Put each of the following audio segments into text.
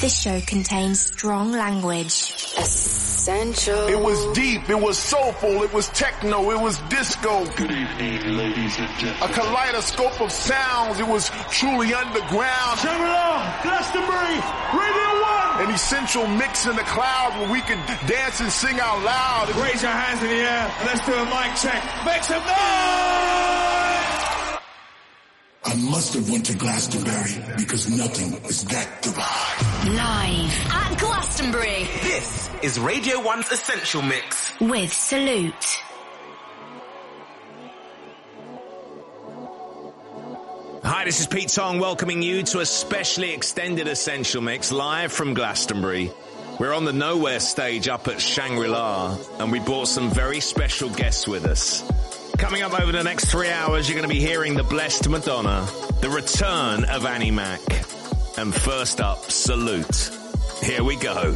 This show contains strong language. Essential. It was deep, it was soulful, it was techno, it was disco. Good evening, ladies and gentlemen. A kaleidoscope of sounds, it was truly underground. Shangri-La, Glastonbury, Radio 1. An essential mix in the clouds where we could dance and sing out loud. Raise your hands in the air and let's do a mic check. Make some noise! I must have went to Glastonbury because nothing is that divine. Live at Glastonbury. This is Radio 1's Essential Mix. With Salute. Hi, this is Pete Tong welcoming you to a specially extended Essential Mix live from Glastonbury. We're on the Nowhere stage up at Shangri-La and we brought some very special guests with us. Coming up over the next 3 hours, you're going to be hearing The Blessed Madonna, the return of Annie Mac, and first up, Salute. Here we go.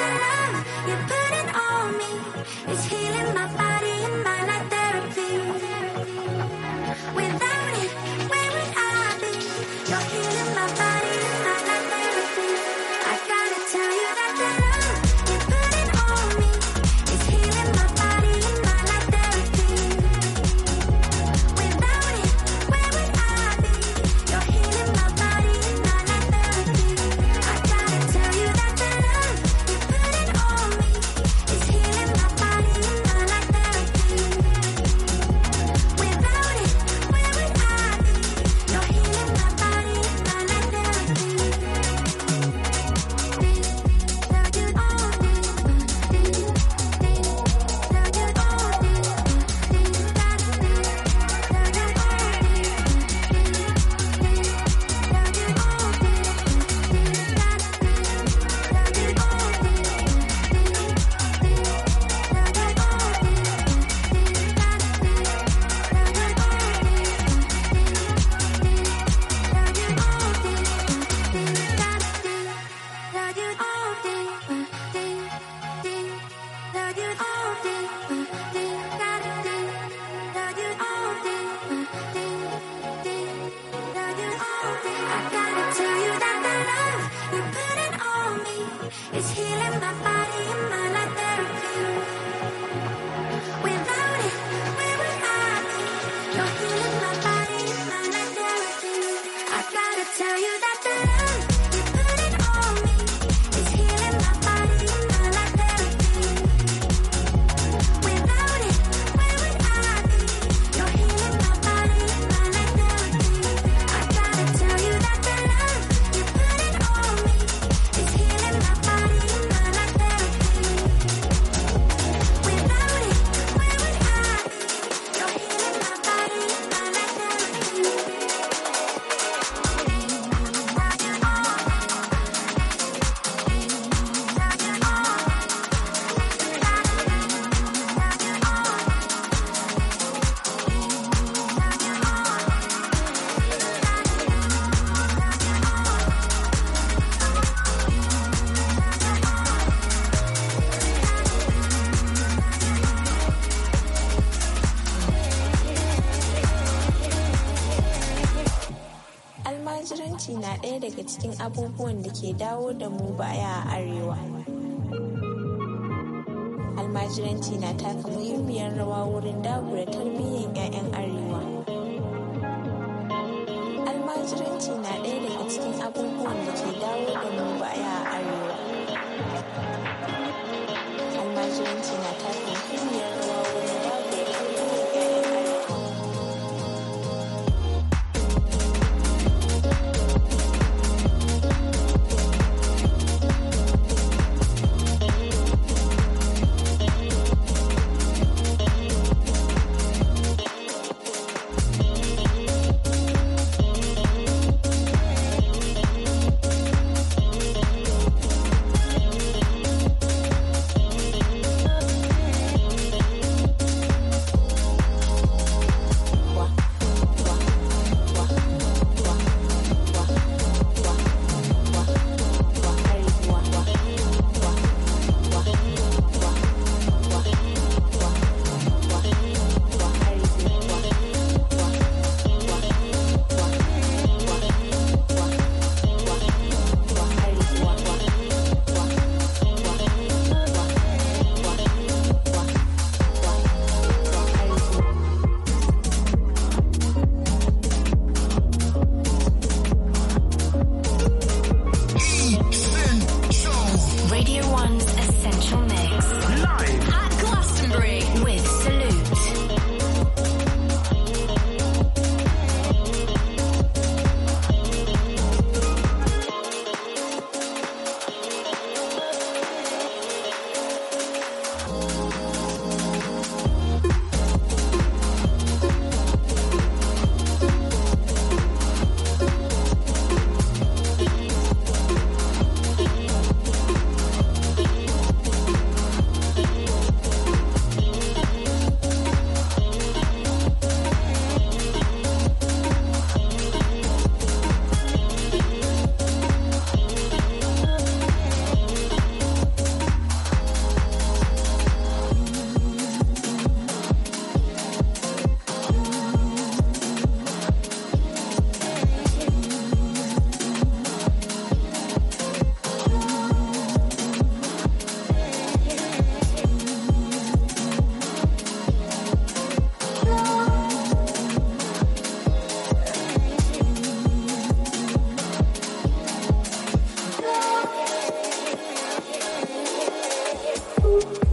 almajiranci na ɗaya daga cikin abubuwan da ke dawo da mu baya a arewa. Almajiranci na taka muhimmiyar rawa wurin dagula tarbiyyar 'ya'yan arewa. Almajiranci na ɗaya daga cikin abubuwan da ke dawo da mu baya a arewa. Almajiranci na taka muhimmiyar rawa wurin dagula tarbiyyar 'ya'yan arewa.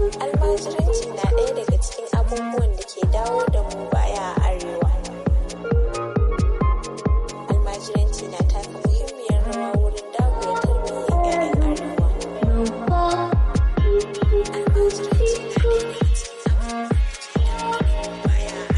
Almajiranci na ɗaya daga cikin abubuwan da ke dawo da mu baya a arewa. Almajiranci na taka muhimmiyar rawa wurin dagula tarbiyyar 'ya'yan arewa. Almajiranci na ɗaya daga cikin abubuwan da ke dawo da mu baya a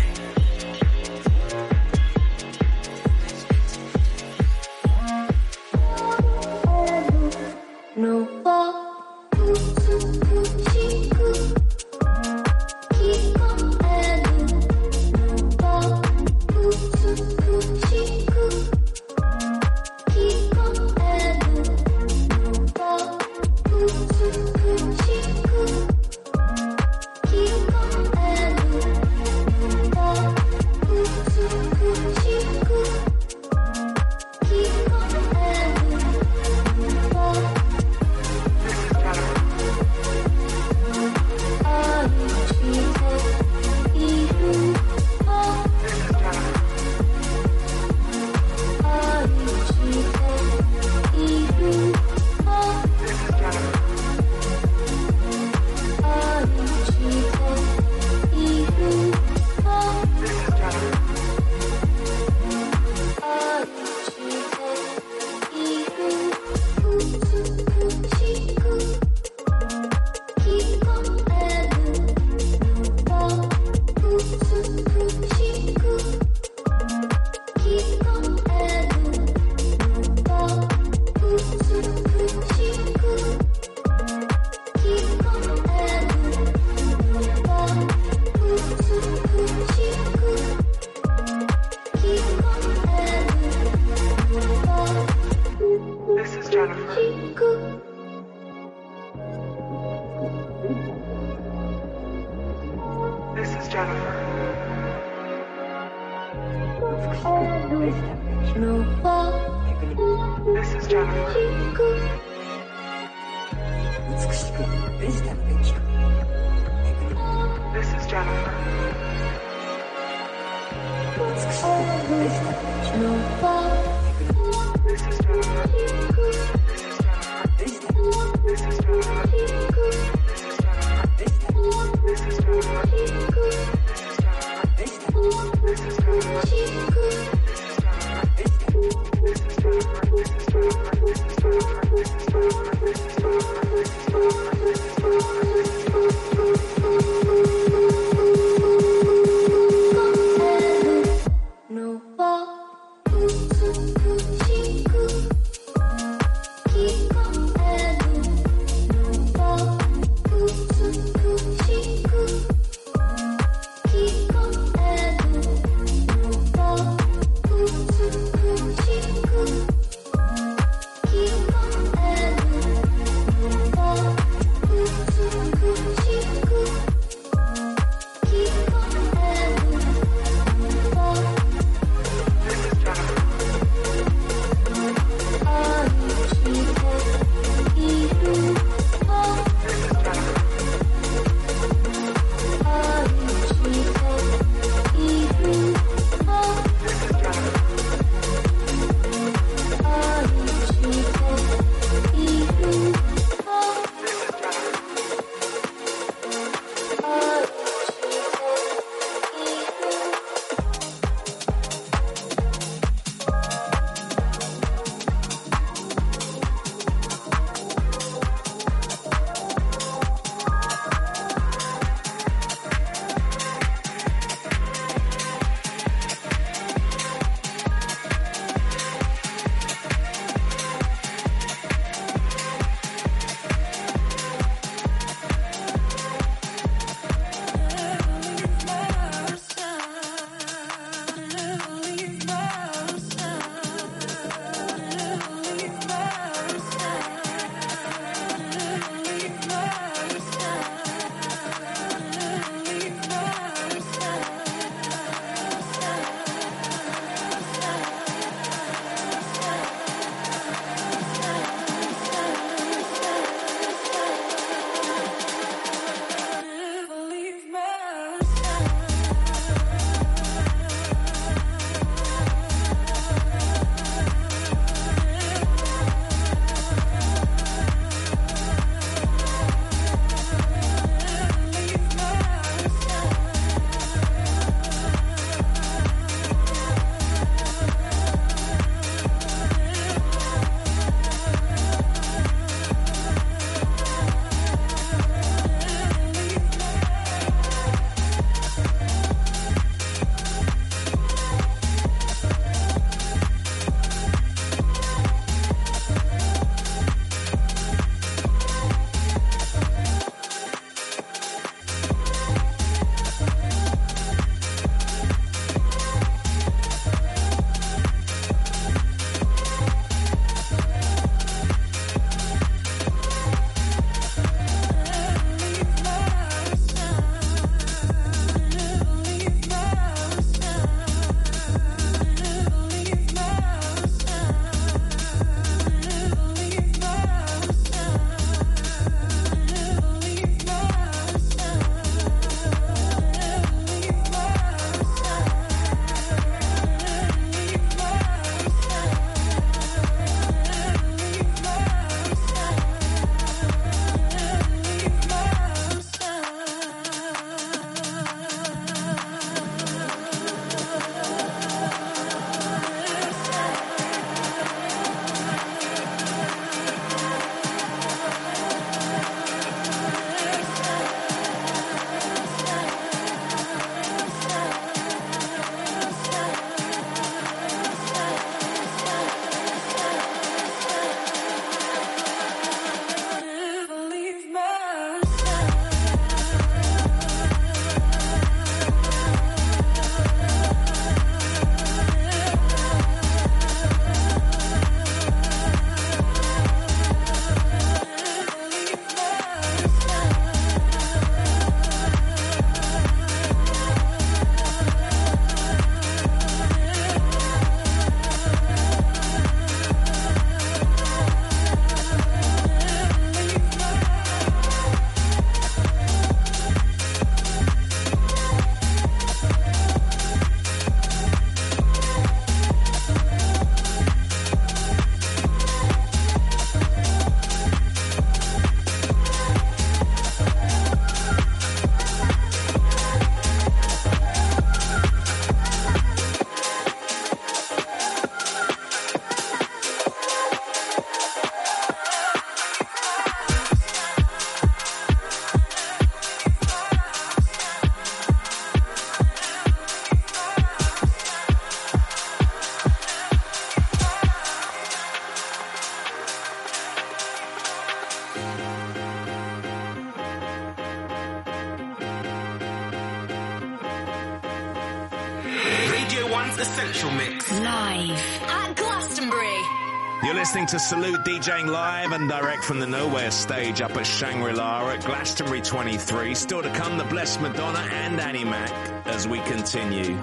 One's Essential Mix. Live at Glastonbury. You're listening to Salute, DJing live and direct from the Nowhere stage up at Shangri-La at Glastonbury 23. Still to come, the Blessed Madonna and Annie Mac as we continue.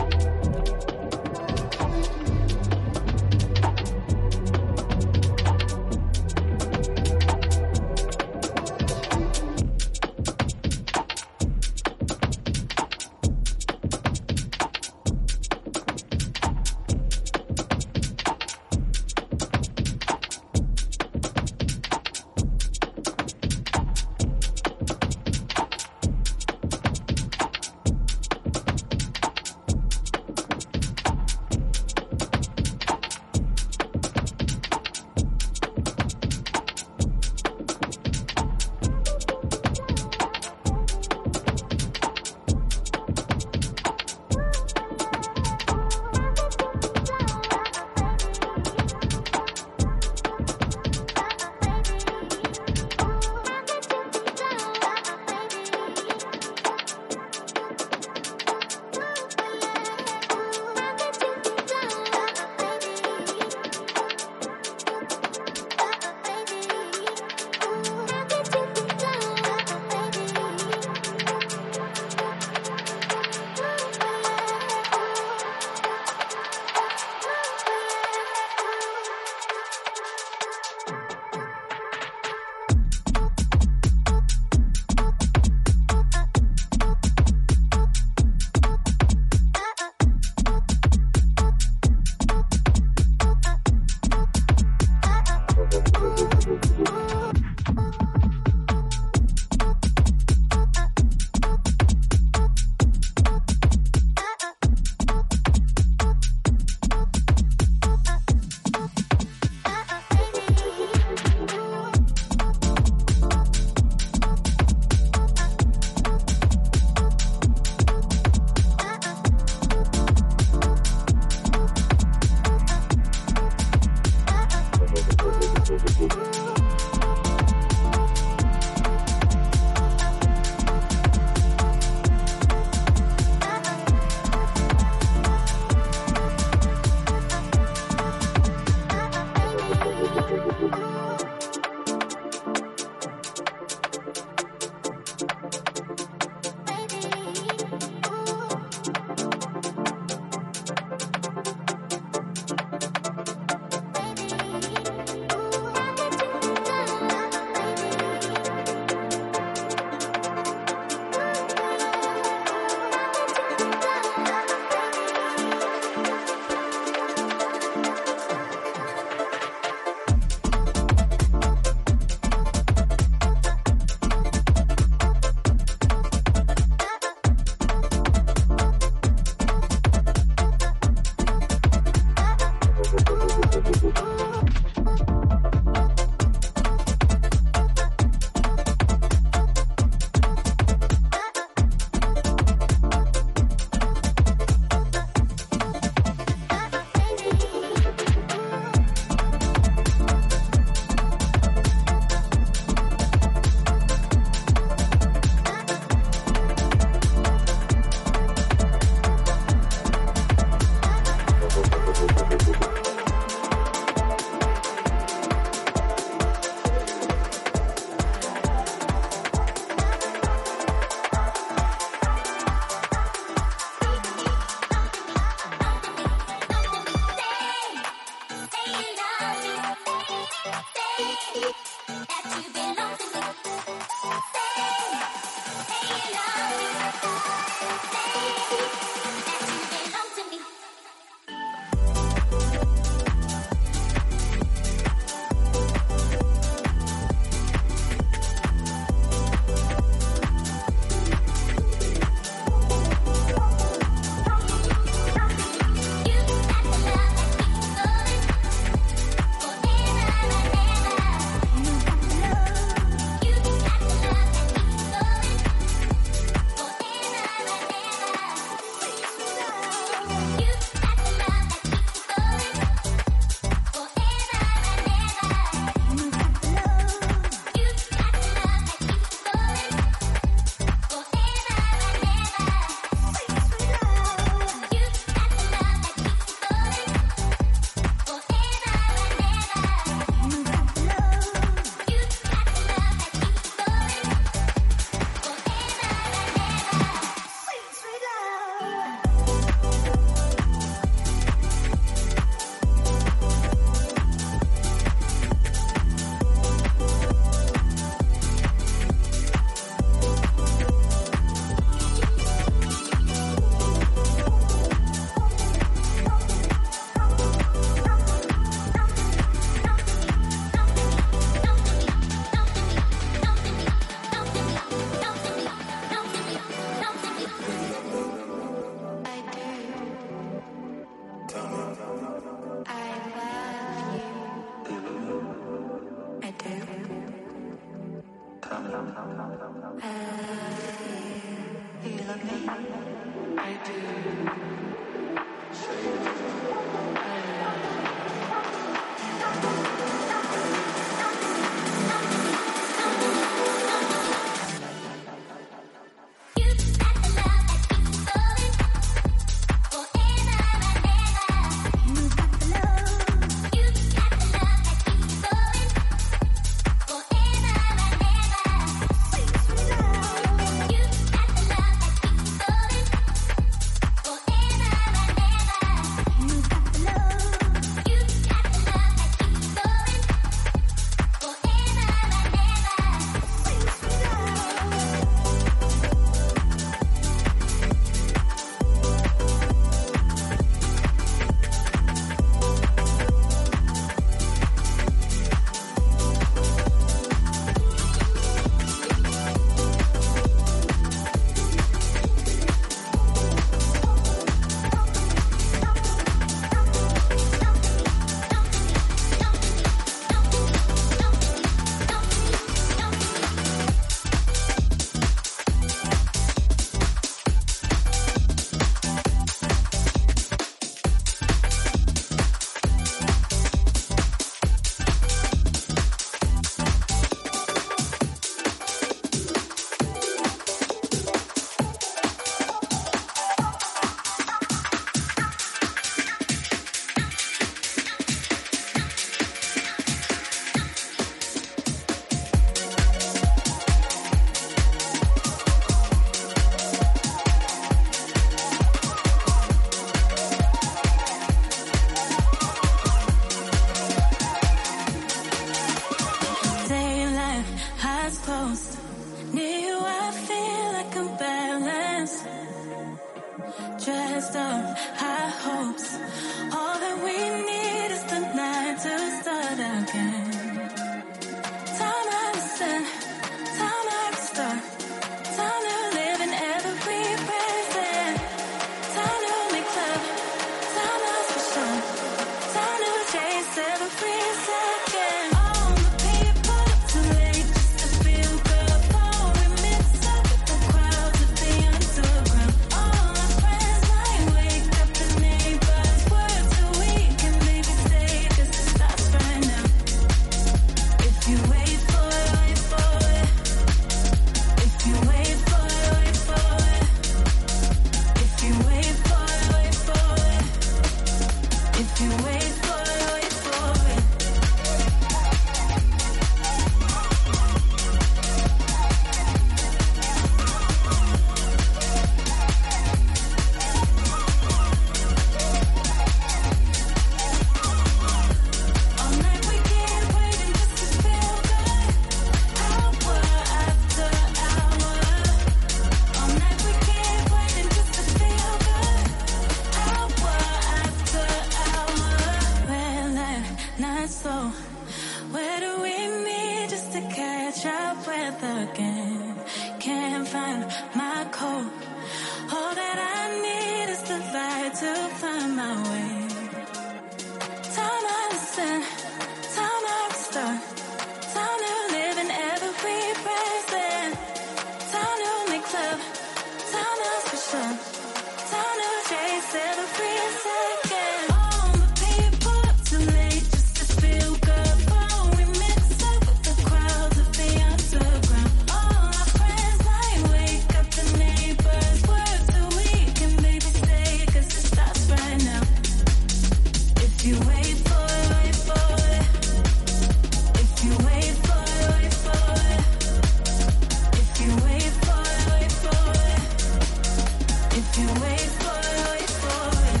Where do we meet just to catch up with again? Can't find my code. All that I need is the light to find my way. Time I listen, time I restart, time to live in every present, time to make love, time to switch up, time to chase every second. All the people too late just to feel good. Before we mix up with the crowds of the underground. All our friends lying wake up, the neighbors work so we can maybe stay, 'cause it starts right now. If you wait for it, wait for it. If you wait for it, wait for it. If you wait for it, wait for it. If you wait for it, wait for it.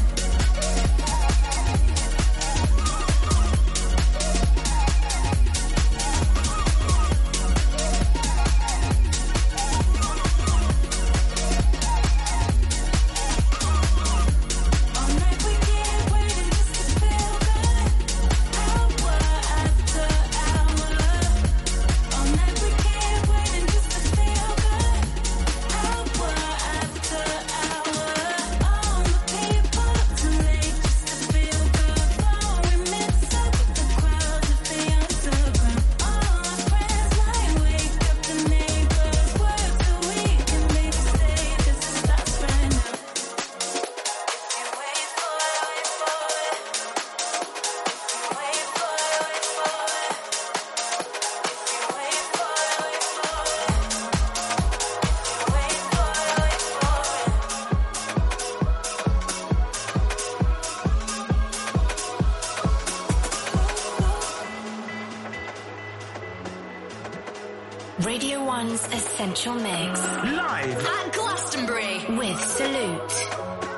All night we keep waiting just to feel good. Hour after hour. All night we keep waiting just to feel good. Hour after hour. All the people too late just to feel good. Before we mix up with the crowds of the underground. All our friends lying wake up, the neighbors work so we can maybe stay, 'cause it starts right now. If you wait for it, wait for it. If you wait for it, wait for it. If you wait for it, wait for it. If you wait for it, wait for it. Radio 1's Essential Mix. Live. At Glastonbury. With Salute.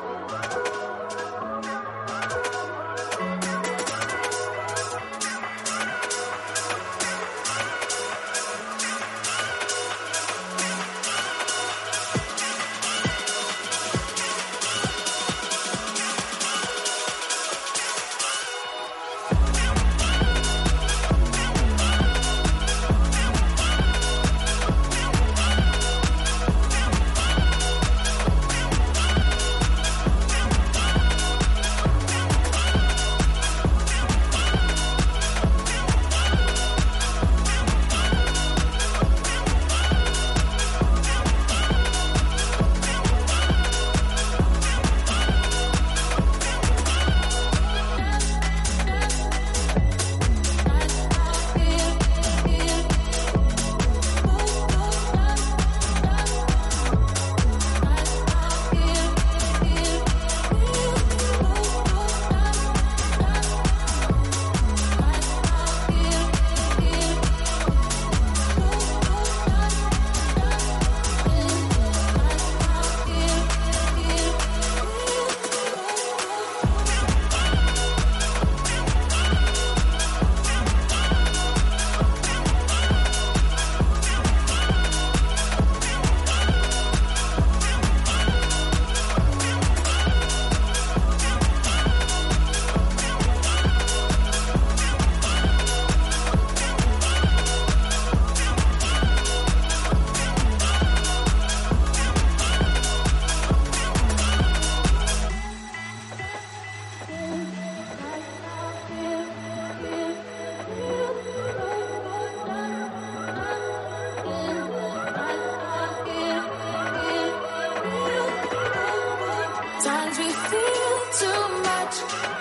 Times we feel too much.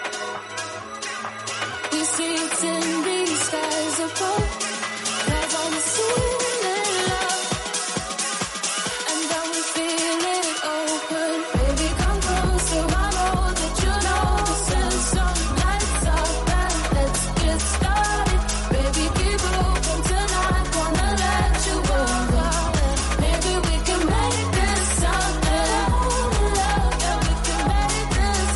We see it in these skies above. Clouds on the ceiling, love. And then we feel it open. Baby, come closer. I know that you know the sense of lights up and let's get started. Baby, keep open tonight. Wanna let you go. Maybe we can make this something. Yeah, we can make this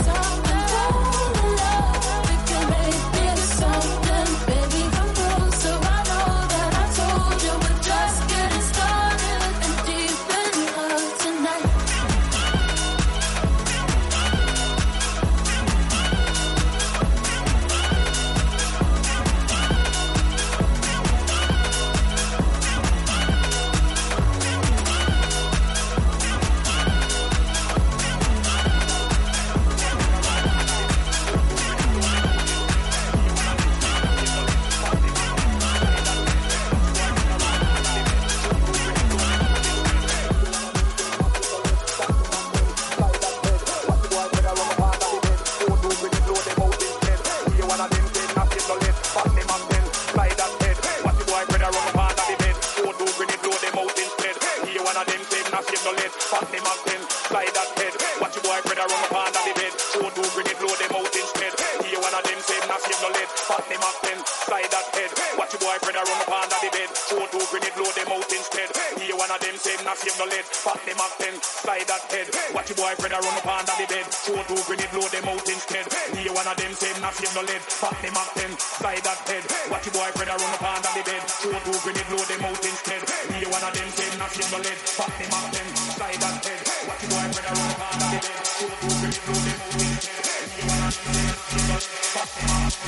save no lead. Pop me Mac 10, slide that head. Watch your boyfriend run up under the bed. Show two grenade, blow them out instead. Here one of them same, not save no lead. Pop me Mac 10, slide that head. Watch your boyfriend run up under the bed. Show two grenade, blow them out instead. Here one of them same, not save no lead. Pop me Mac 10, slide that head. Watch your boyfriend run up under the bed. Show two grenade, blow them out instead. Here one of them same, not save no lead. Pop me Mac 10, slide that head. Watch your boyfriend run up under the bed. Show two grenade, blow them out instead. Here one of them same, not save no lead. Pop me Mac 10,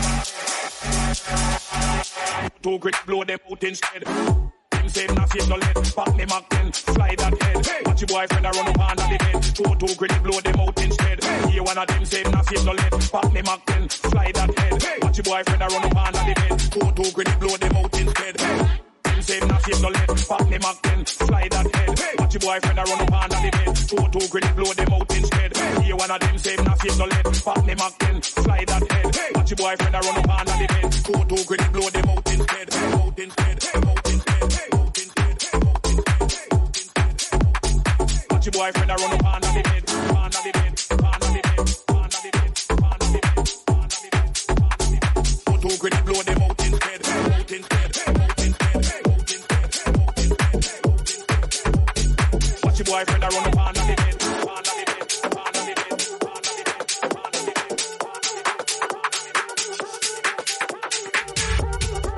two grit blow them out instead. Them same not save no lead. Pop me Mac 10, slide that head. Watch your boyfriend run up under the bed. Two grit blow them out instead. Here one of them same not save no lead. Pop me Mac 10, slide that head. Watch your boyfriend run up under the bed. Two grit blow them out instead. Them same not save no lead. Pop me Mac 10, slide that head. Watch your boyfriend run up under the bed. Two grit blow them out instead. Here one of them same not save no lead. Pop me Mac 10, slide that head. Watch your boyfriend run up under the bed. Two grit blow them out instead. Out instead. Out instead. Out instead. Out instead. Watch your boyfriend run up under the bed. Under the bed. Under the bed. Under the bed. Under the bed. Under the bed. Under the bed. Two grit blow them out instead. Out instead. Out instead. Out instead. Out instead. Out instead. Watch your boyfriend run up under the bed. Under the bed. Under the bed. Under the bed.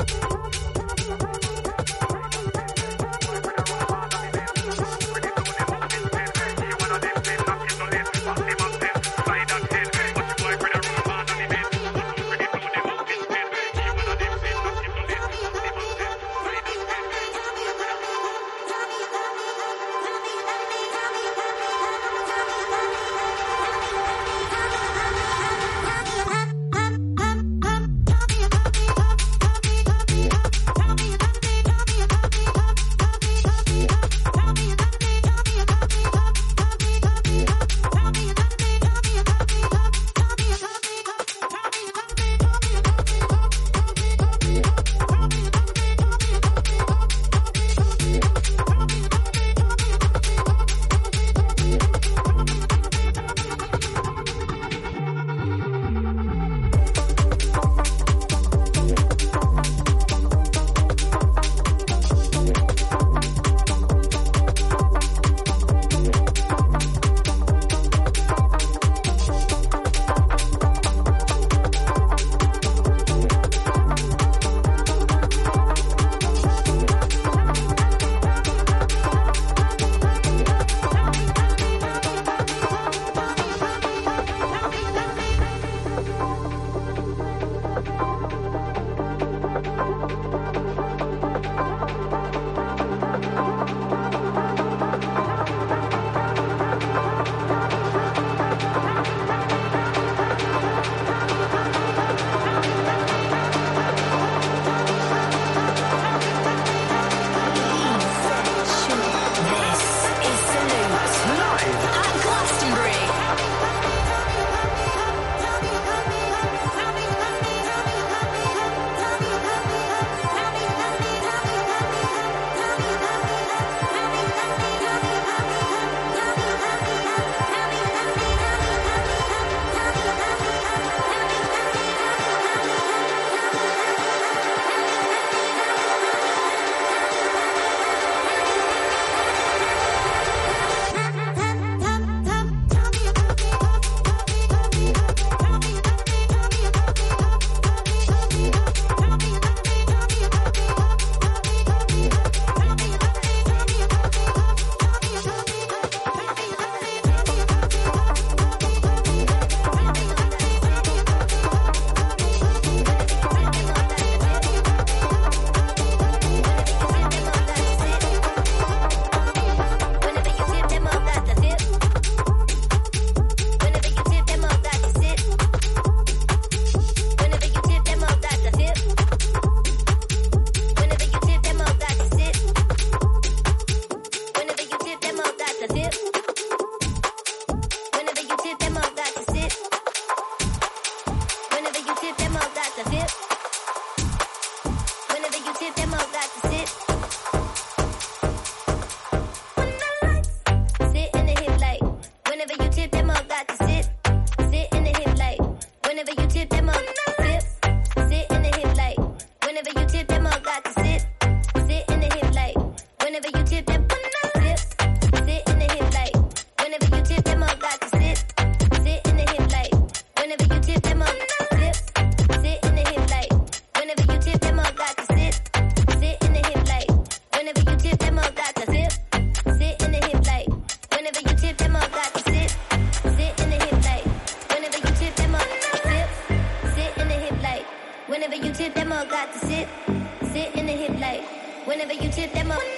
up got to sit in the hip like. Whenever you tip them up.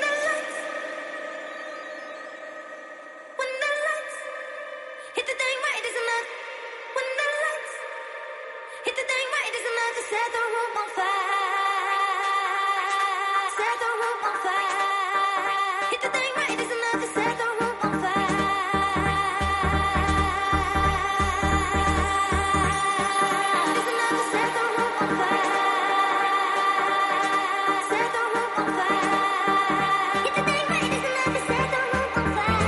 Hit the thing right, there's enough. When the lights hit the thing right, there's enough to set the room on fire. Set the room on fire. Hit the thing right, there's enough to set the room on fire. There's enough to set the room on fire. Set the room on fire. Hit the thing right, there's enough to set the room on fire.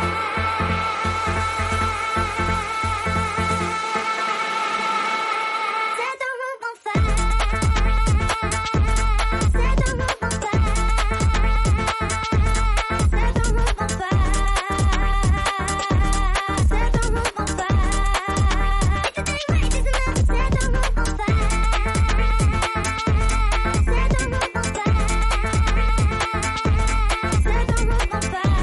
Set the room on fire. Set the room on fire. Set the room on fire. Set the room on fire. Hit the thing right, there's enough to set the room on fire. Set the room on fire. Set the room on fire.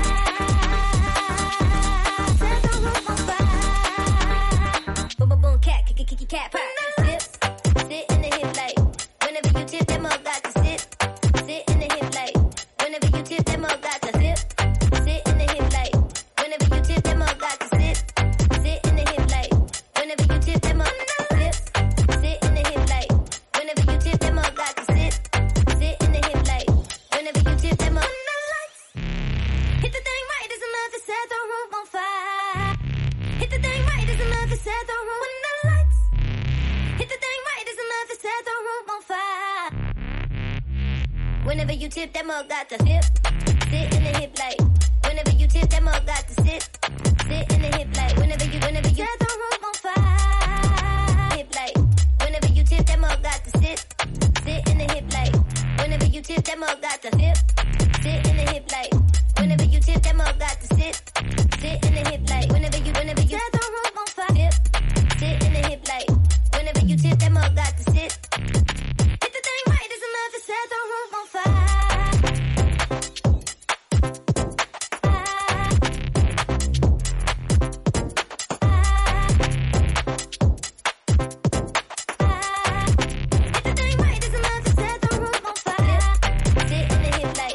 Set the room on fire. Boom boom boom, cat, kick cat, pop. Sit in the hip like. Whenever you tip them up, got to sit in the hip like. Whenever you tip them up, got to sit in the hip like. Whenever you tip them up, got to sit in the hip like. Whenever you tip them up, sit in the hip like. Whenever you tip them up, got to sit in the hip like. Whenever you tip them up, hit the thing right, there's enough to set the room on fire. Hit the thing right, there's enough to set the room. When the lights hit the thing right, there's enough to set the room on fire. Whenever you tip them up, got to sit in the hip like. Whenever you tip them up, got to sit in the hip like. Whenever you set the room on fire. Hip like. Whenever you tip them up, got to sit in the hip like. Whenever you tip them up, got to sit in the hip like. Whenever you tip them up, got to sit in the hip like. Whenever you set the room on fire. Sit in the hip like. Whenever you tip them up, got to sit. Hit the thing right, there's enough to set the room on fire. Hit the thing right, there's enough to set the room on fire. Sit in the hip like.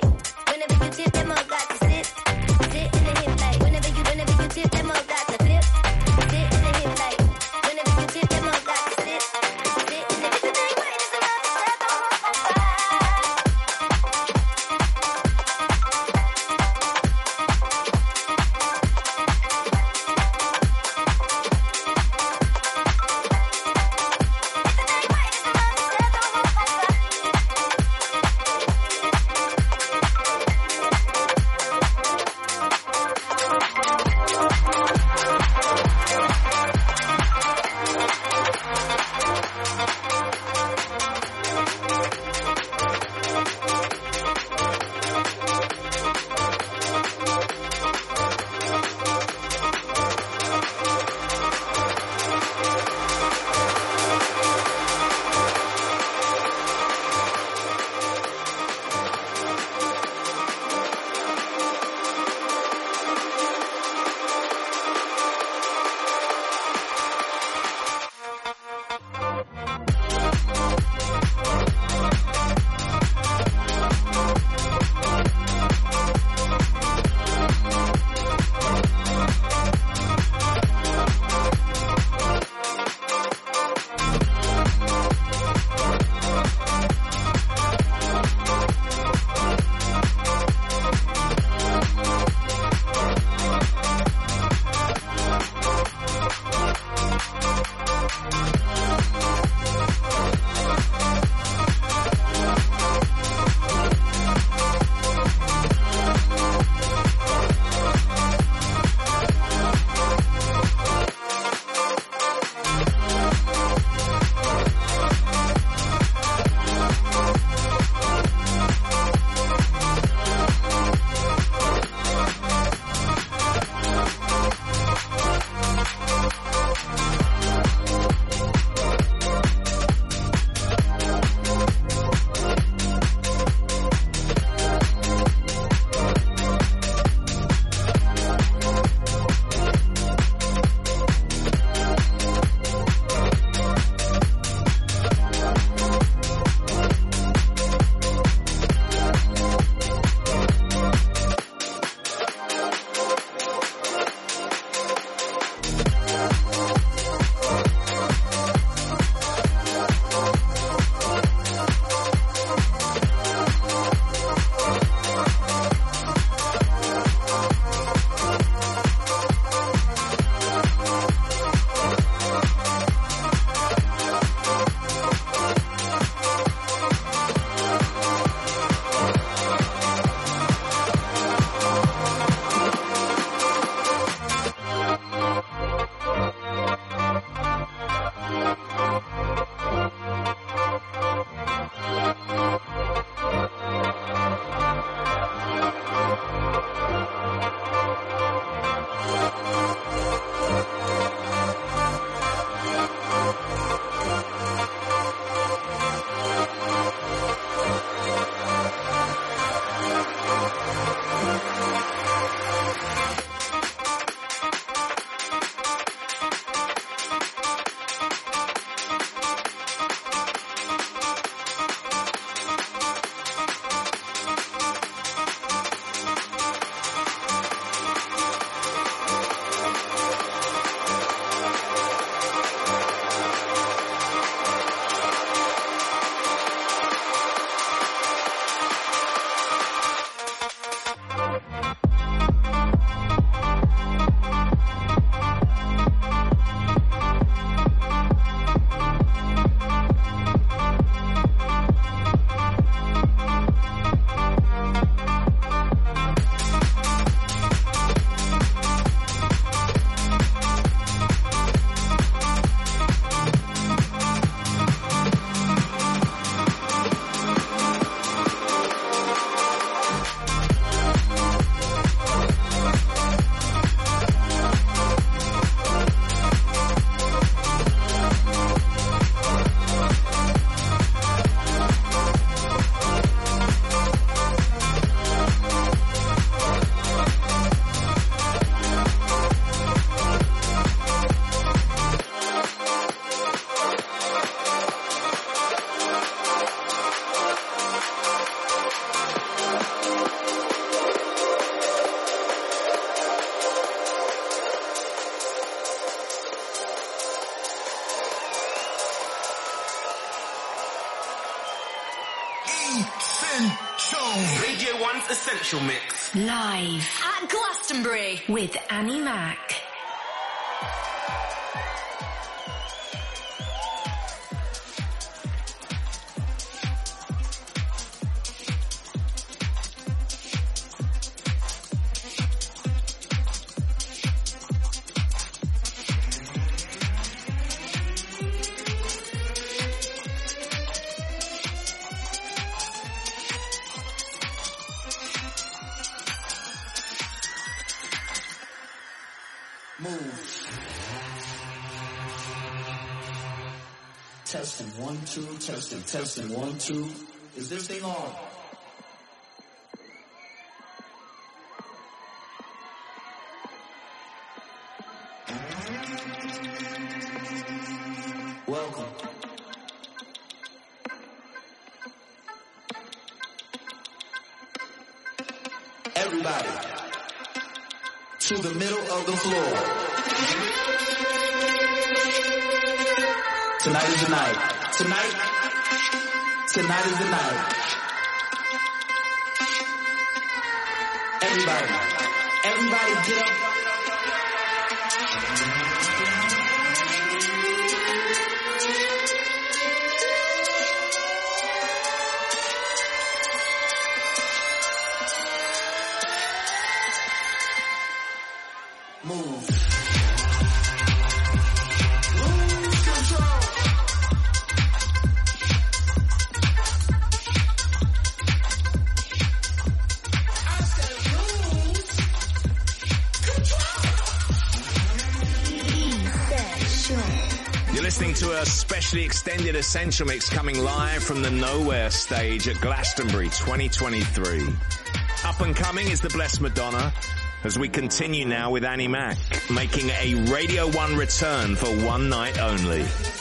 Essential. Radio 1's Essential Mix. Live at Glastonbury with Annie Mac. Testing 1 2, testing 1 2. Is this thing on? Welcome. Everybody to the middle of the floor. Tonight is the night. Tonight is the night. Everybody get up. Move. Listening to a specially extended Essential Mix coming live from the Nowhere stage at Glastonbury 2023. Up and coming is the Blessed Madonna, as we continue now with Annie Mac, making a Radio 1 return for one night only.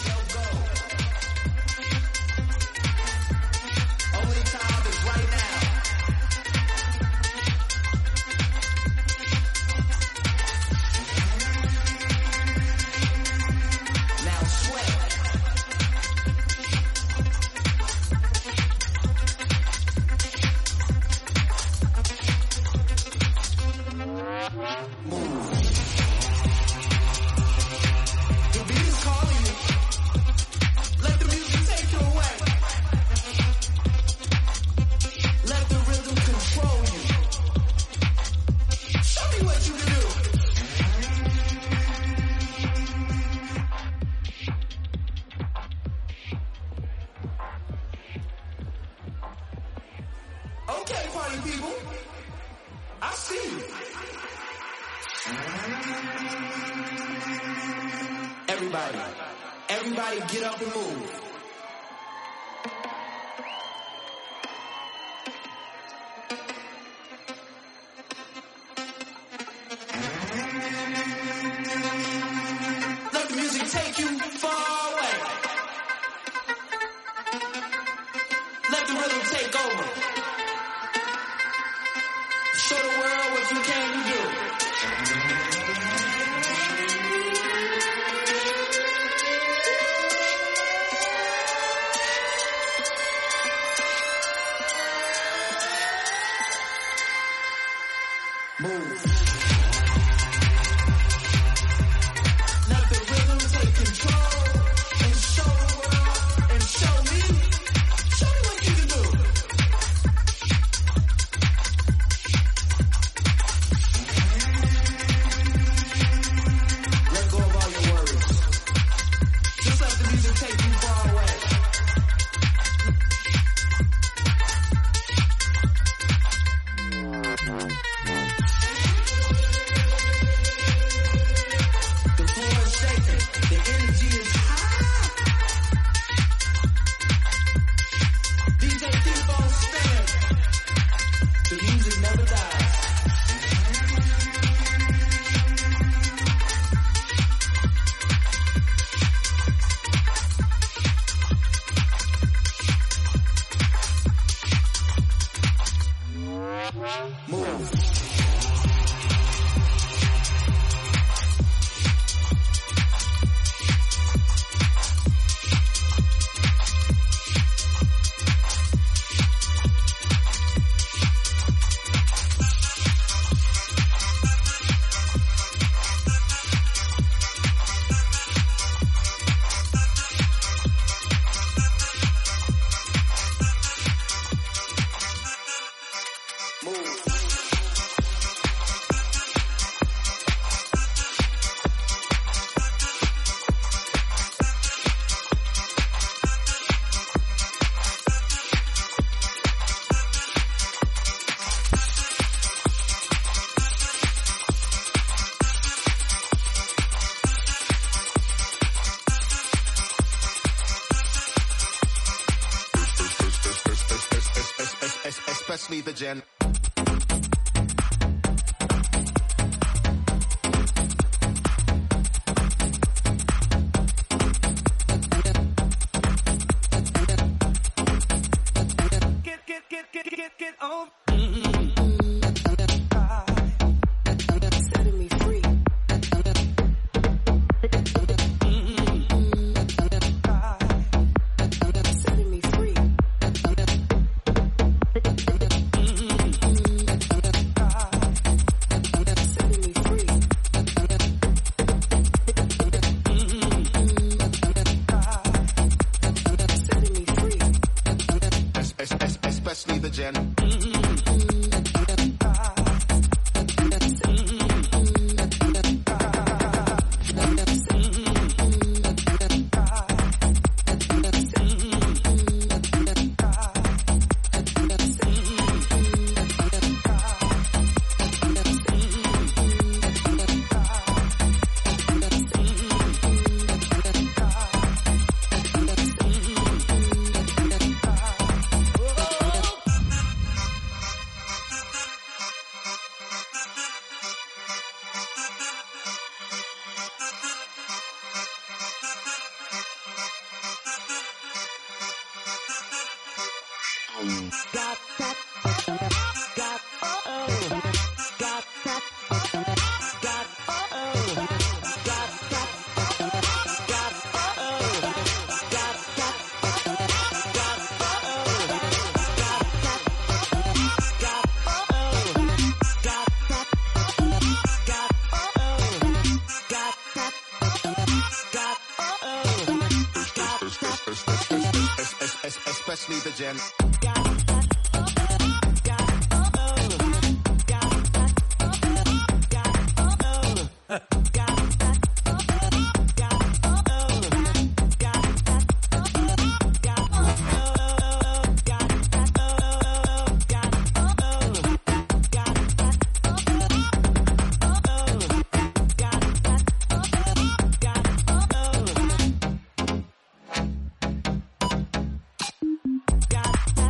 Everybody get up and move. Let the music take you far away. Let the rhythm take over. Show the world what you can do. especially the gen. Get on. Setting me free. Setting me free. Setting me free. Setting me free. Especially the gen. Especially the gen. Got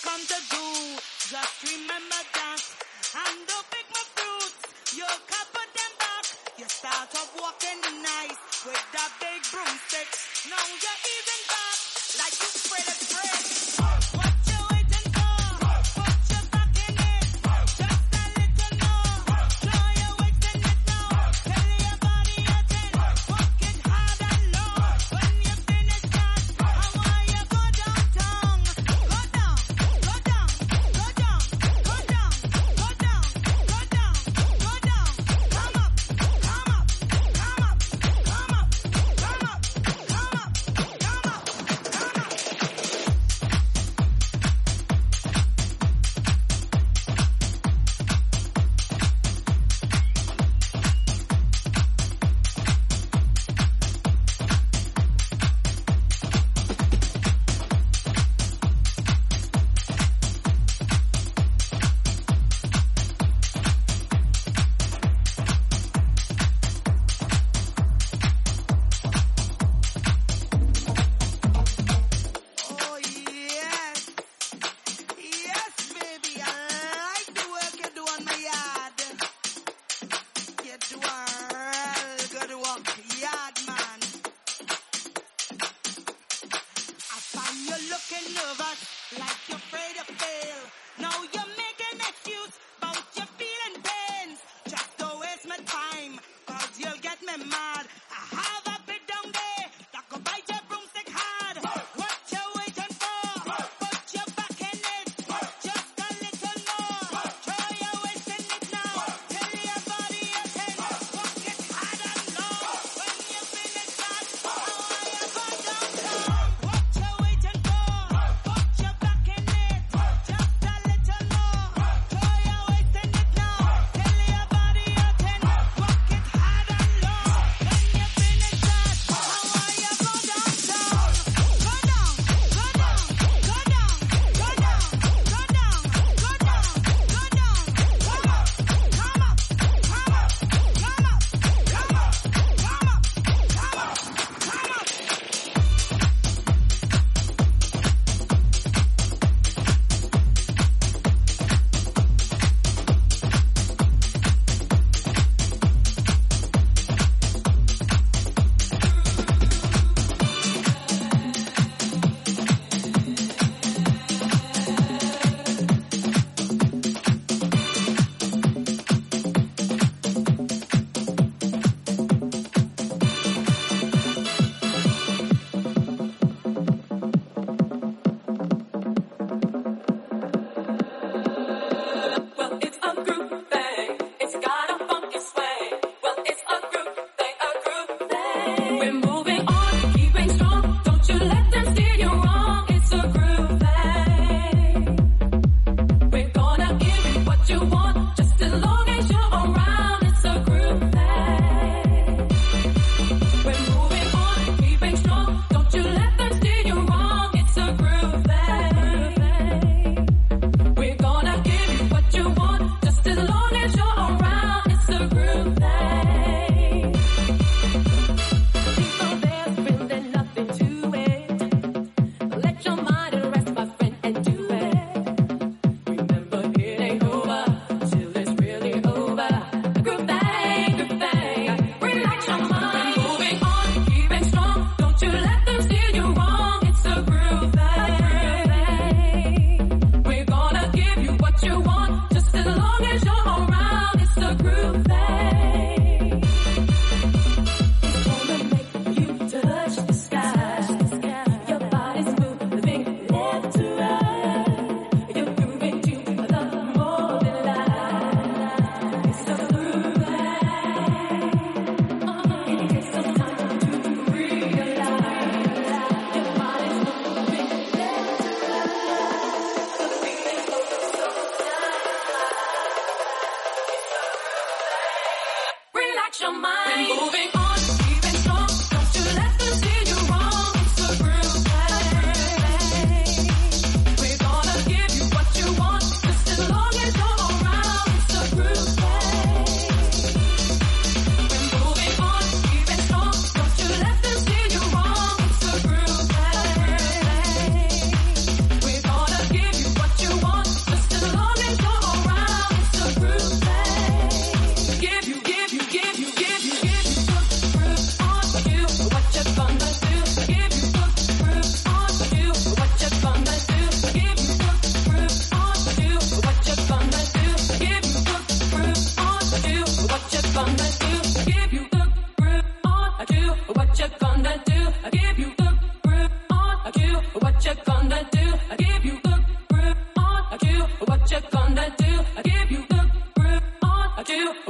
come to do. Just remember that. And don't pick my fruits. You can't put them back. You start off walking nice with that big broomstick. Now you're easing back like you spread it spread. What you waiting for? Put your back in it. Just a little more. Draw your weight in it now. Tell your body you're 10. Work it hard and long. When you finish that, I want you go downtown. Go down, go down, go down, go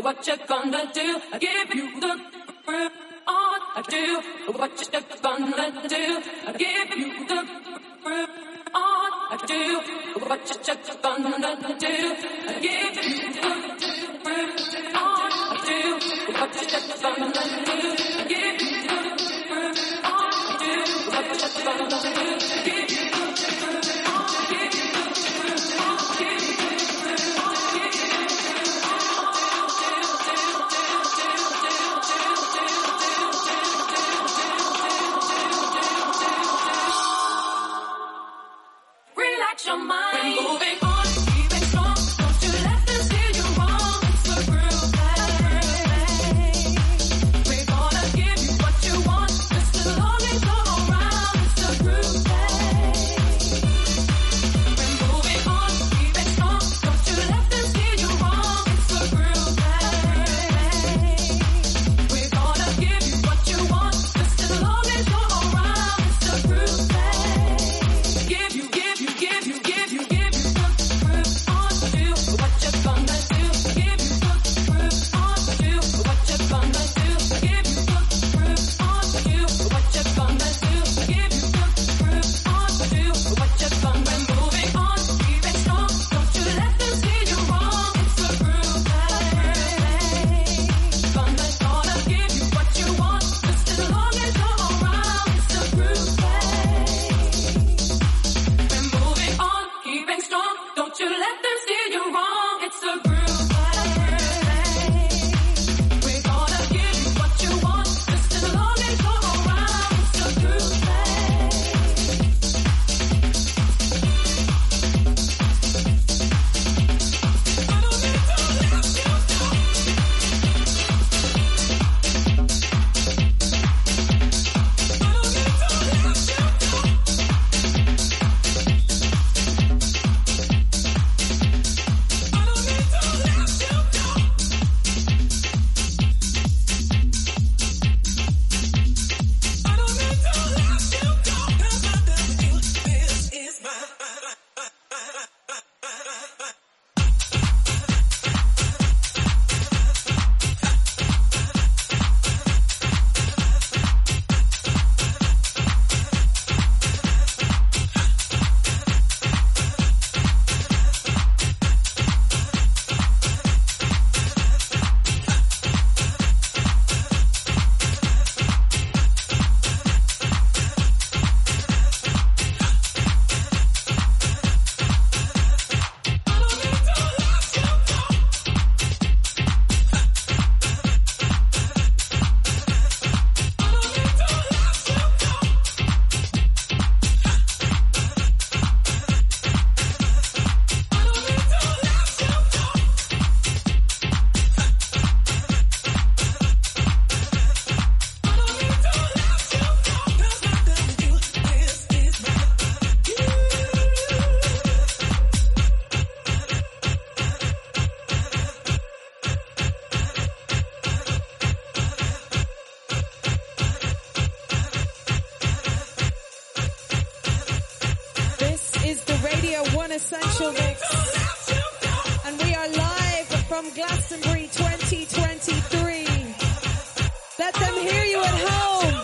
what you gonna do? I give you the groove on. I do what you gonna do? I give you the groove on. I do what you gonna do? I give you the groove on. I do what you gonna do? I give you the groove on. I do what you gonna do? I give you the groove on. I give you the groove on. I give you the groove on. Relax your mind. We're moving on, keeping strong. Don't you let them steer you wrong. It's the groove, we're gonna give you what you want, just as long as you're around. It's the groove, we're moving on, keeping strong. Don't you let them steer you wrong. It's the groove, we're gonna give you what you want, just as long as you're around. It's the groove, give you the groove on. Do what you're gonna do. Give you the groove on. Do what you're gonna do. Give you the groove on. Do what you're gonna do. Give you the groove on. Do what you're gonna. We're moving on, keeping strong. Don't you let them steer you wrong. It's the groove, gonna give you what you want, just as long as you're around. It's the groove, we're moving on, keeping strong. Don't you let them steer you wrong. It's the groove, we're gonna give you what you want, just as long as you're around. It's the groove. Essential Mix, and we are live from Glastonbury 2023. Let them hear you at home.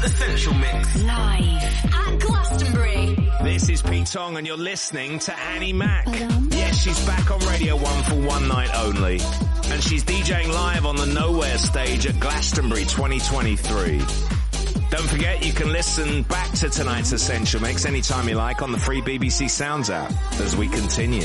Essential Mix. Live at Glastonbury. This is Pete Tong and you're listening to Annie Mac. Yes, she's back on Radio 1 for one night only. And she's DJing live on the Nowhere stage at Glastonbury 2023. Don't forget, you can listen back to tonight's Essential Mix anytime you like on the free BBC Sounds app as we continue.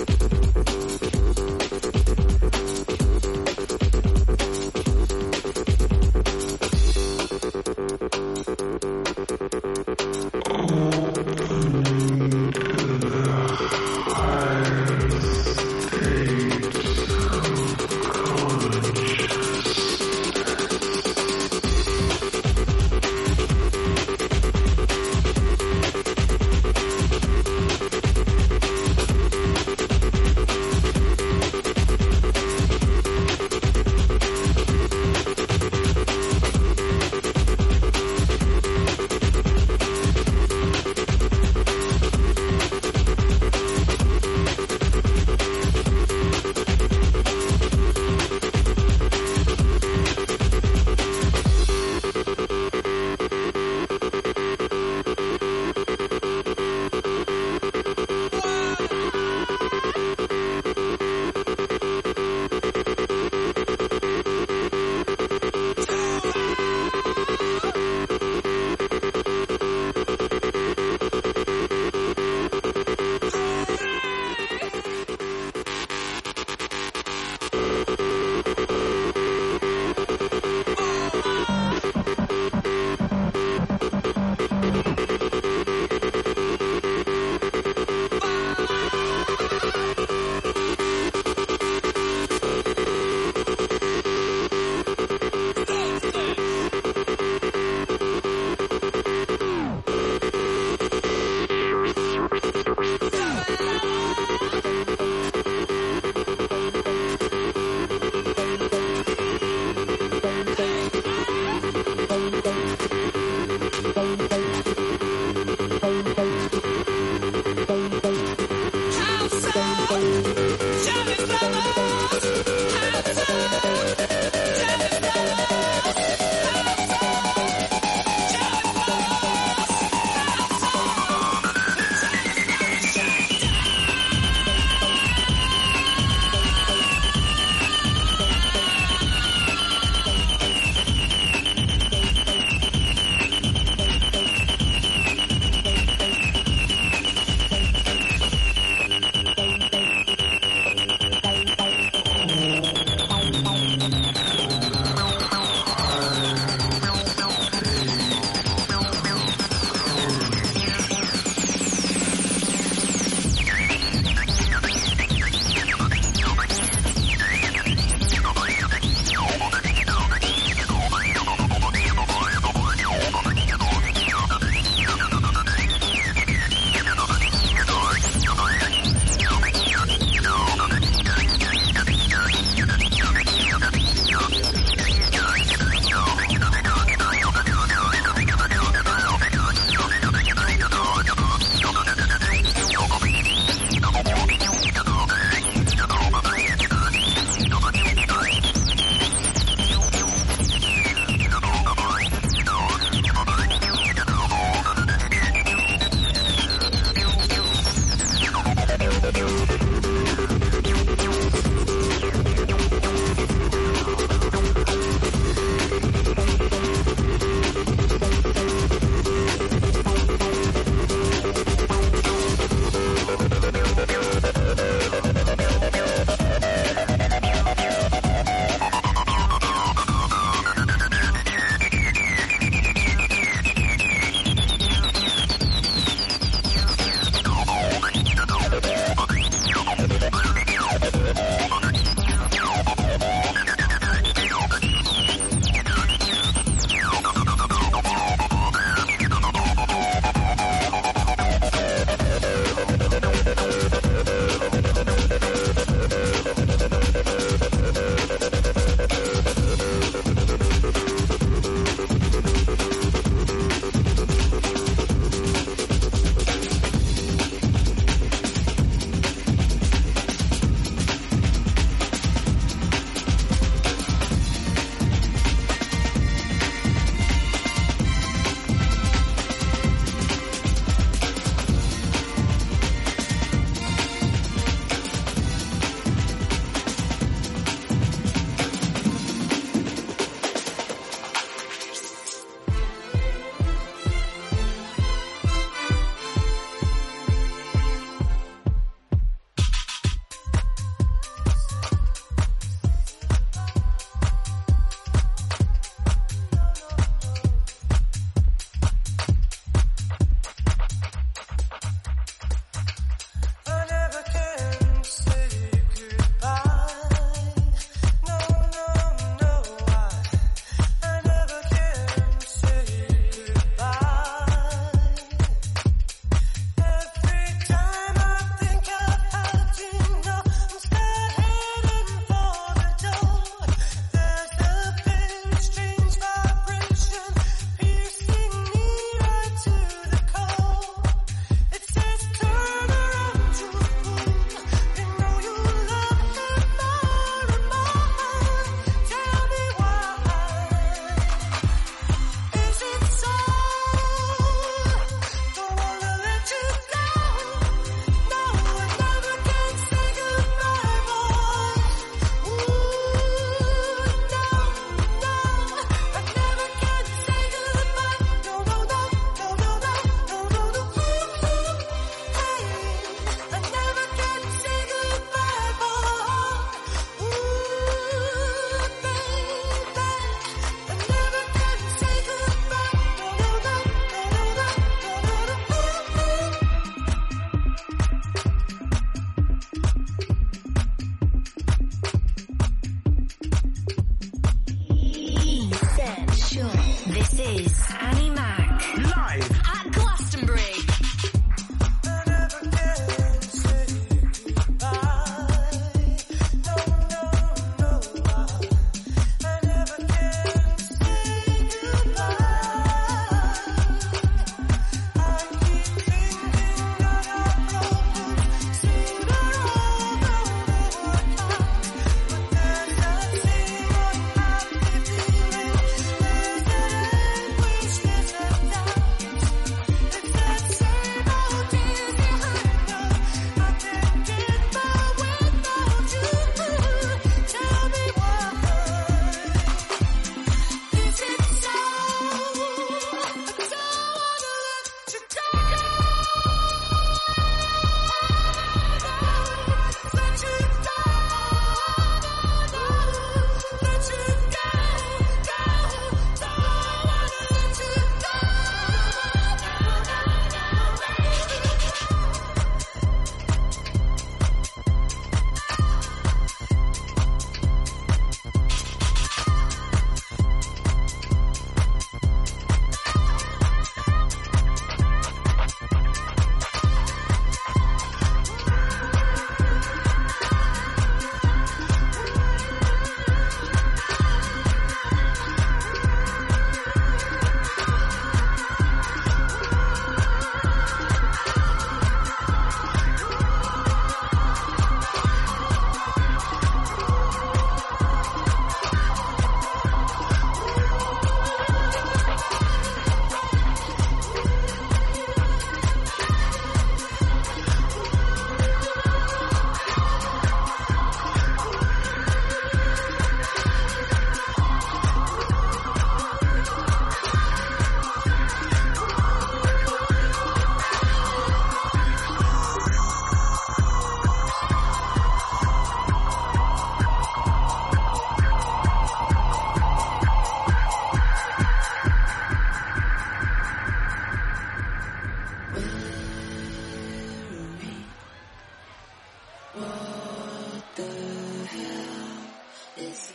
is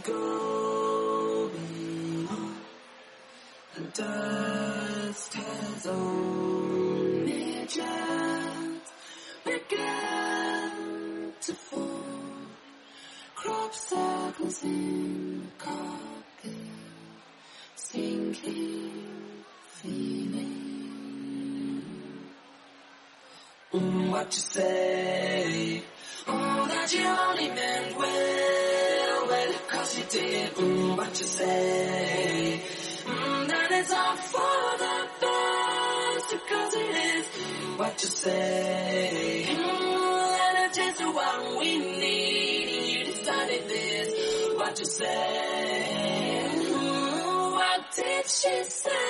going on. The dust has only just begun to fall. Crop circles in the carpet, sinking feeling. What you say? Oh, that you only meant well, well, 'cause you did. What you say? That it's all for the best, because it is. What you say? That it's just what we need. You decided this. What you say? What did she say?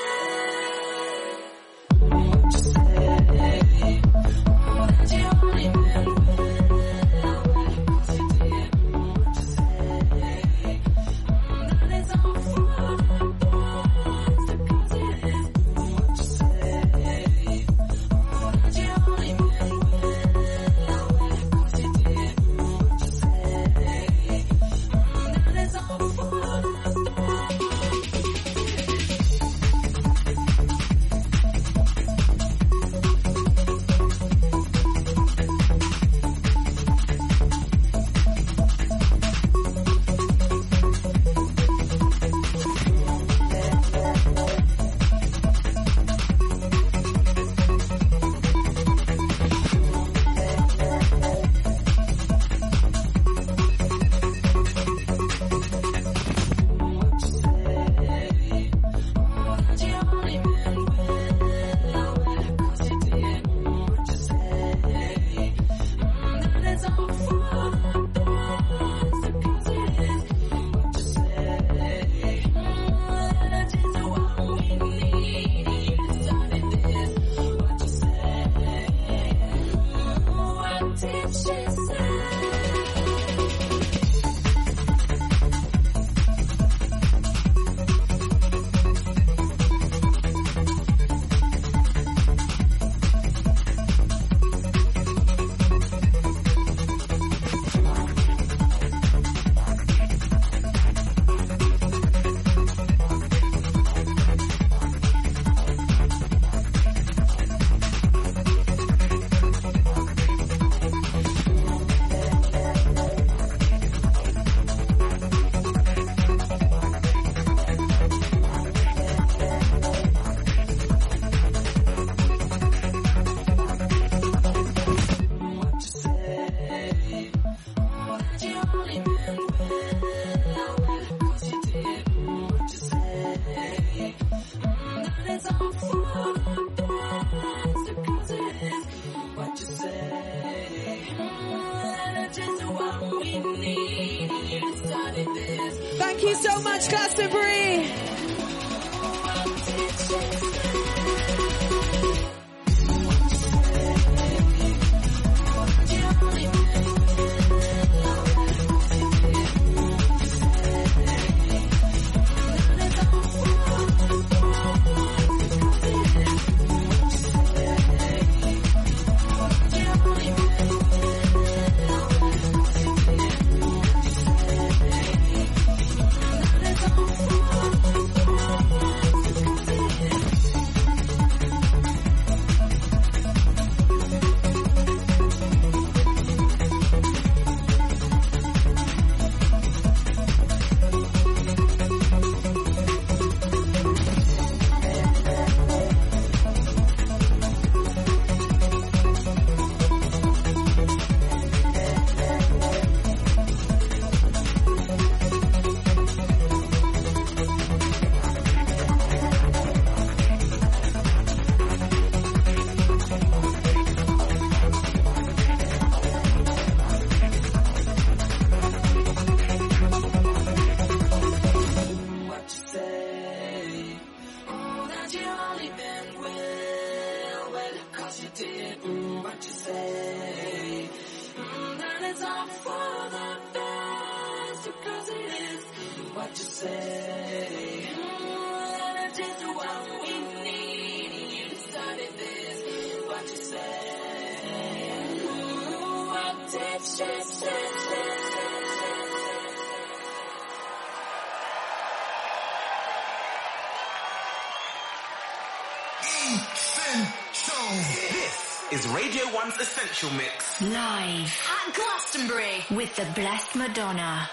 What you say? Oh, that you only meant well, because you did. What you say? That it's all for the best, because it is. What you say? Oh, that you only meant well, because you did. What you say? That it's all for the Thank you so much, Glastonbury. is Radio 1's Essential Mix. Live at Glastonbury with the Blessed Madonna.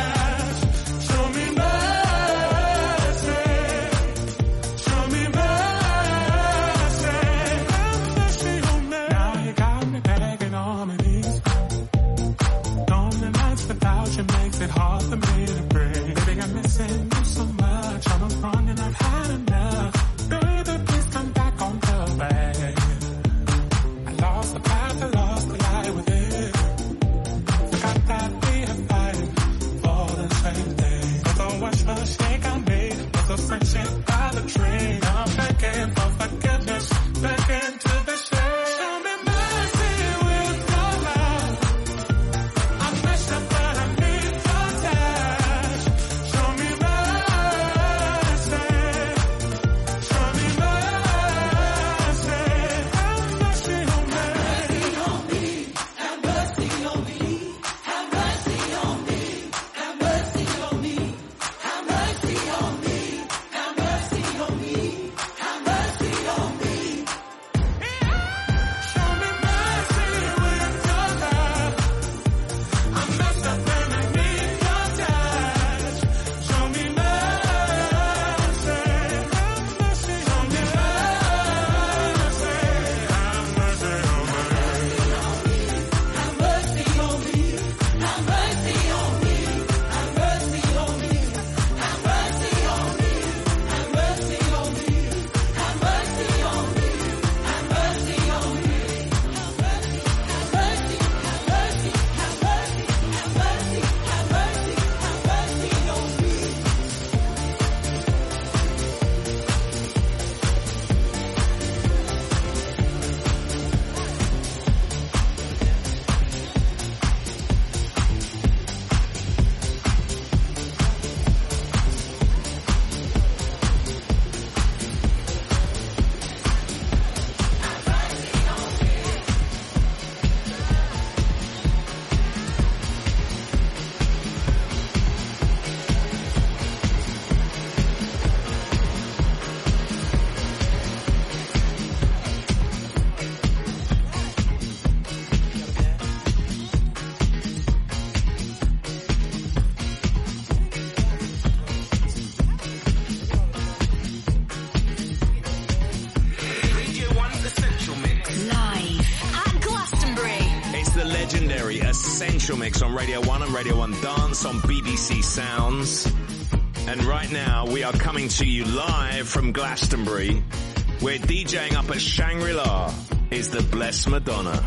Show me mercy. legendary Essential Mix on Radio 1 and Radio 1 Dance on BBC Sounds. And right now we are coming to you live from Glastonbury, where DJing up at Shangri-La is the Blessed Madonna.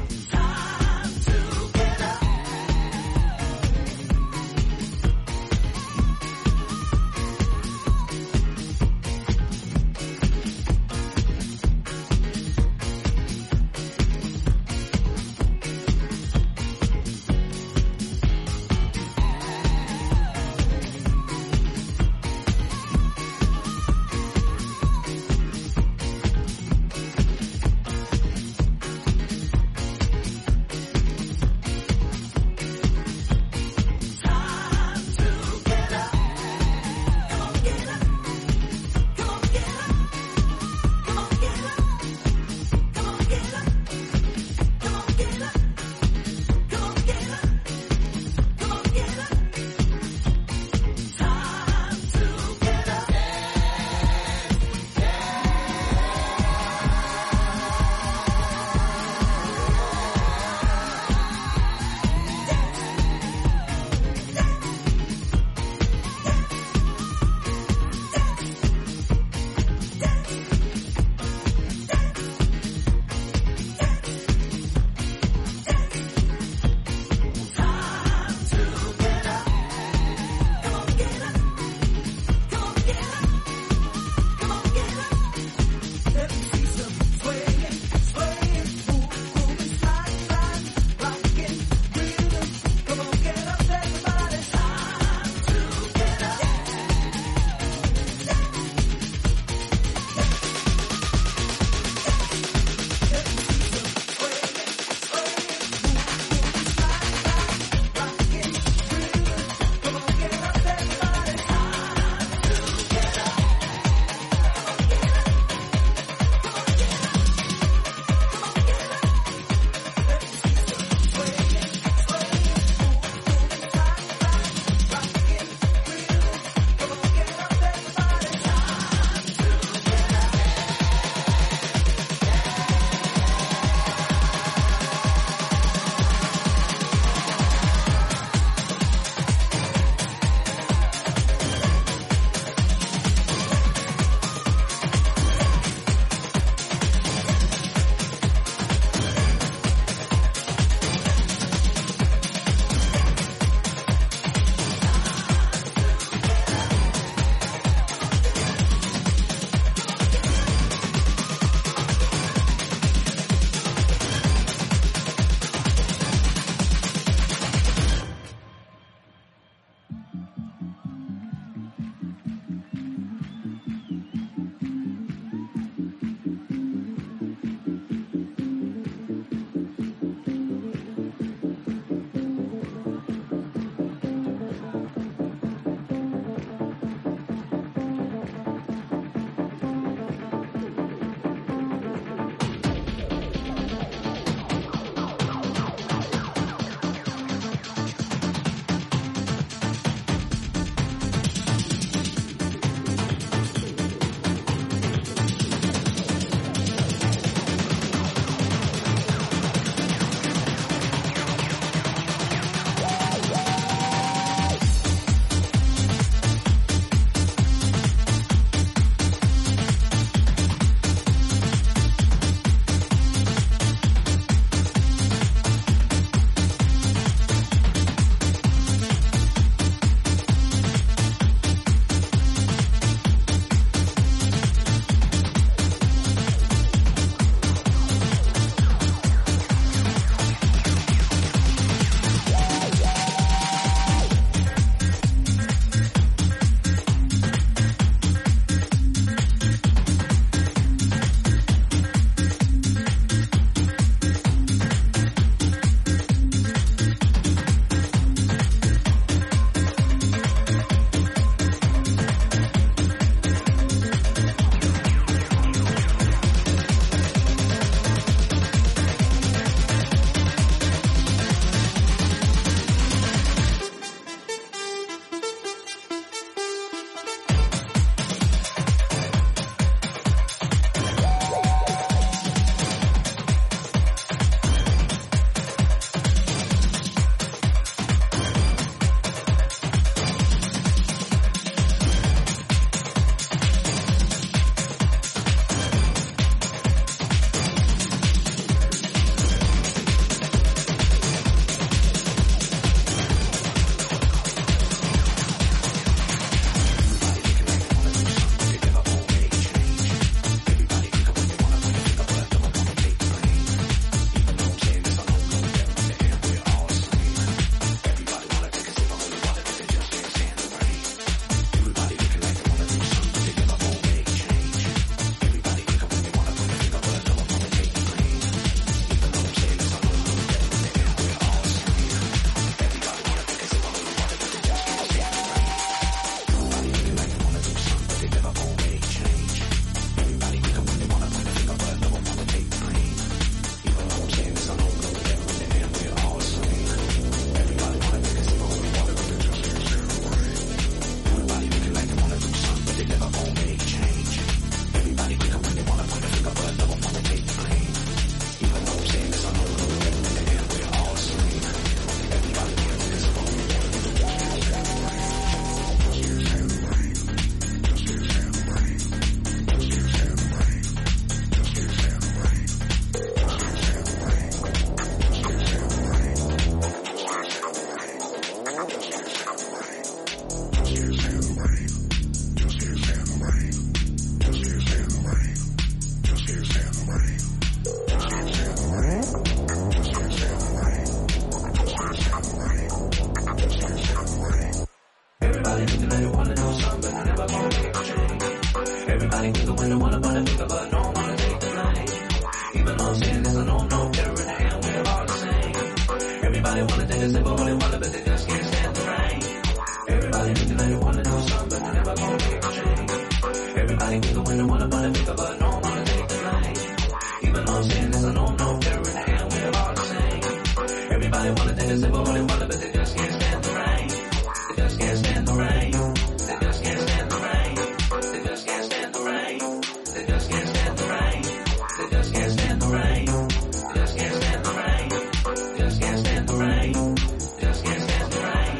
Everybody nigga when they wanna pick up, but don't wanna take the blame. Even though I'm saying this, I know I'm no better in the hand, we're all the same. Everybody wanna take a sip of holy water, but they just can't stand the rain. Everybody thinking that they wanna do something, but they never gonna make a change. Everybody nigga when they wanna pick up, but don't wanna take the blame. Even though I'm saying this, I know I'm no better in the hand, we're all the same. Everybody wanna take a sip of holy water, but they just can't stand the rain. They just can't stand the rain. They just can't stand the rain. They just can't stand the rain. They just can't stand the rain. They just can't stand the rain. They just can't stand the rain. They just can't stand the rain. They just can't stand the rain.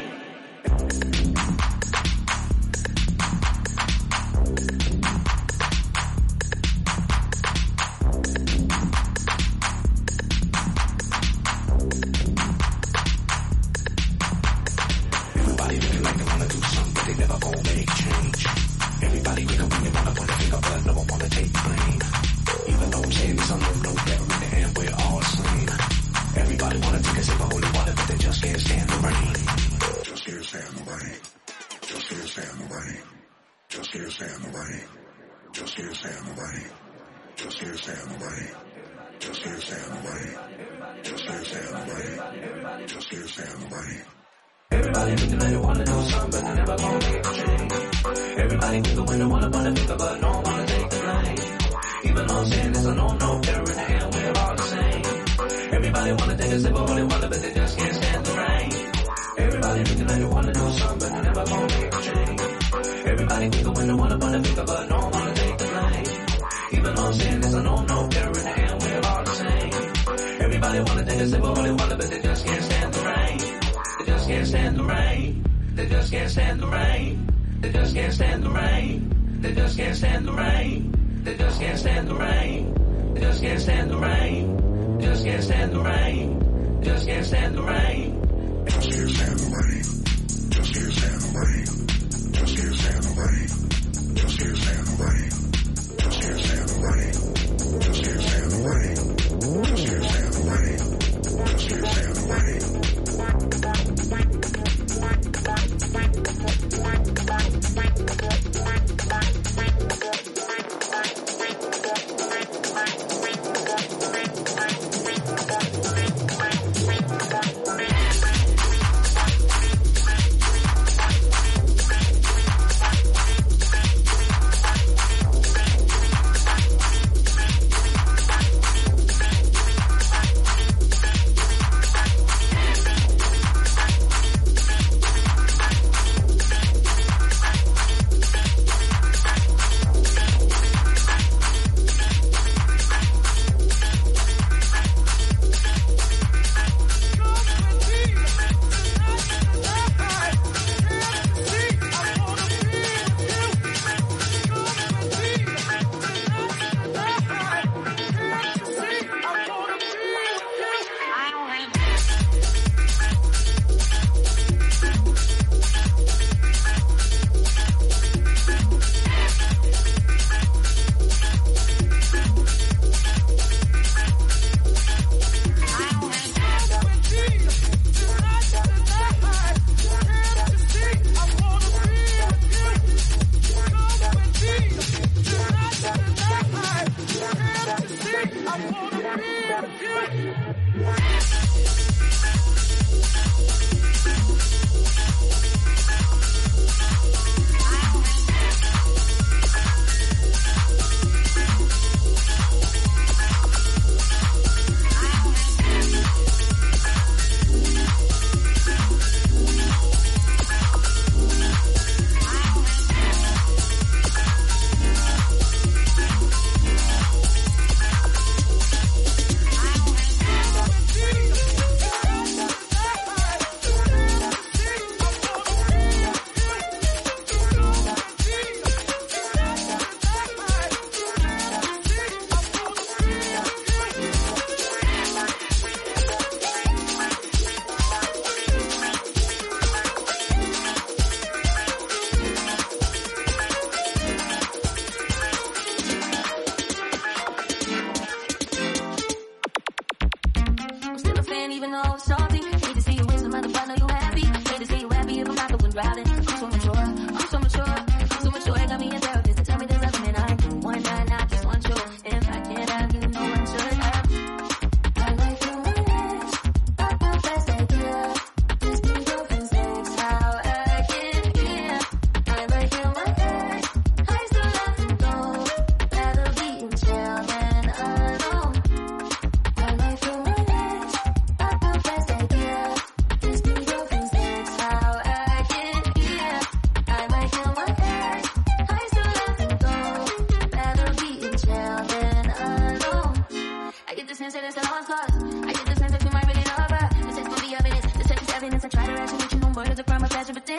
Everybody looking like they wanna do something, but they never gonna make change. Everybody looking when they wanna pick up, but no one wanna take the blame. Even though I'm saying this, I know no better in the end, we're all the same. Everybody wanna take a sip of holy water, but they just can't stand the rain. Just can't stand the rain. Just can't stand the rain. Just can't stand the rain. Just can't stand the rain. Just can't stand the rain. Just can't stand the rain. Just can't stand the rain. Just can't stand the rain. Everybody thinking that they wanna do something, but they never gonna make a change. Everybody nigga when they wanna pick up, but don't wanna take the blame. Even though I'm saying this, I know I'm no better in the hand, we're all the same. Everybody wanna take a sip of holy water, but they just can't stand the rain. Everybody thinking that they wanna do something, but they never gonna make a change. Everybody nigga when they wanna pick up, but don't wanna take the blame. Even though I'm saying this, I know I'm no better in the hand, we're all the same. Everybody wanna take a sip of holy water, but they just can't stand the rain. They just can't stand the rain. They just can't stand the rain. They just can't stand the rain. They just can't stand the rain. They just can't stand the rain. They just can't stand the rain. They just can't stand the rain. They just can't stand the rain. Just can't stand the rain. Just can't stand the rain. Just can't stand the rain. Just can't stand the rain. Just can't stand the rain. Just can't stand the rain. Just can't stand the rain. Just can't stand the rain.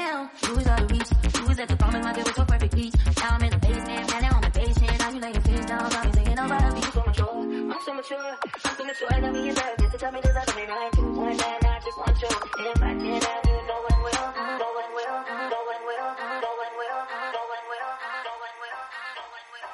down. You was out of reach. You was at the bottom, my girl was so perfect peach. Now I'm in the basement, now I'm on the basement. Now you laying face down, now you thinking about a beat. I'm so mature, I got me in love. Just to tell me this other man, I ain't 2 1 9, I just want you. If I can have you, no one will, no one will, no one will, no one will, no one will, no one will, no one will.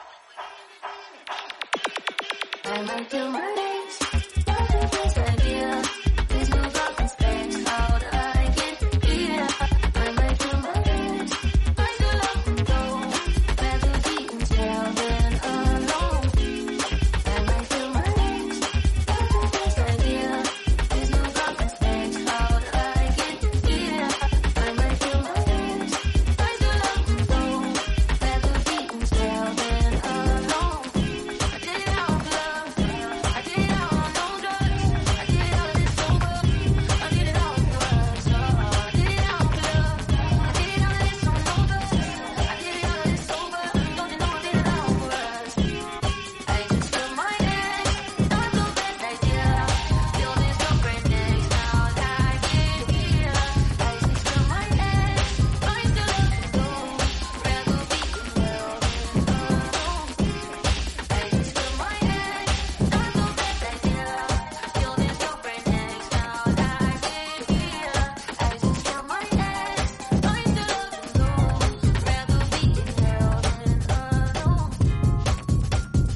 I might do my legs, don't you this idea? Please move up and space, how do I get here? I might do my legs, I still love to go, rather be in jail than alone. I might do my legs, don't you this idea? Please move up and space, how do I get here? I might do my legs, I still love to go, rather be in jail than alone. I did it all for love, I did it all on no drugs, I did it all this sober, I did it all for us, I did it all for love, I did it all this on no drugs, I did it all this sober, don't you know I did it all for us. I just took my ex, not the best idea, feel this girlfriend next, now I get here. I just took my ex, I still love to go, rather be in hell than alone. I just took my ex, not the best idea, feel this girlfriend next, now I get here. I just took my ex, I still love to go, rather be in hell than alone.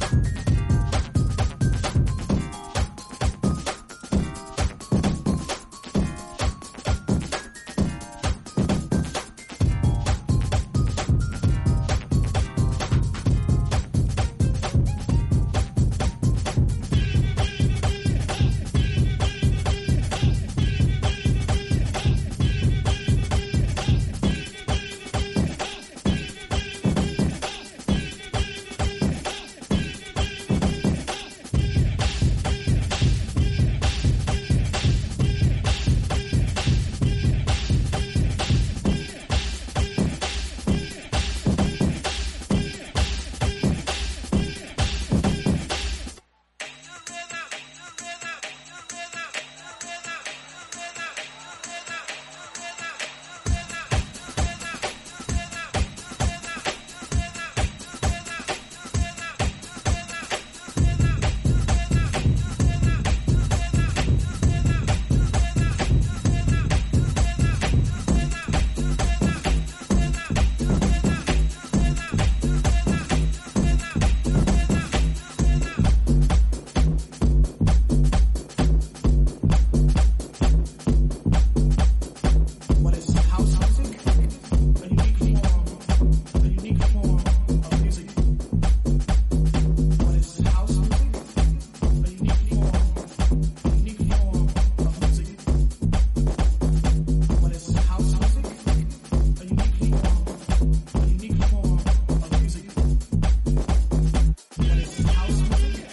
What is house music? A unique form of music. What is house music? A unique form of music. What is house music? A unique form of music. What is house music? A unique form of music. What is house music?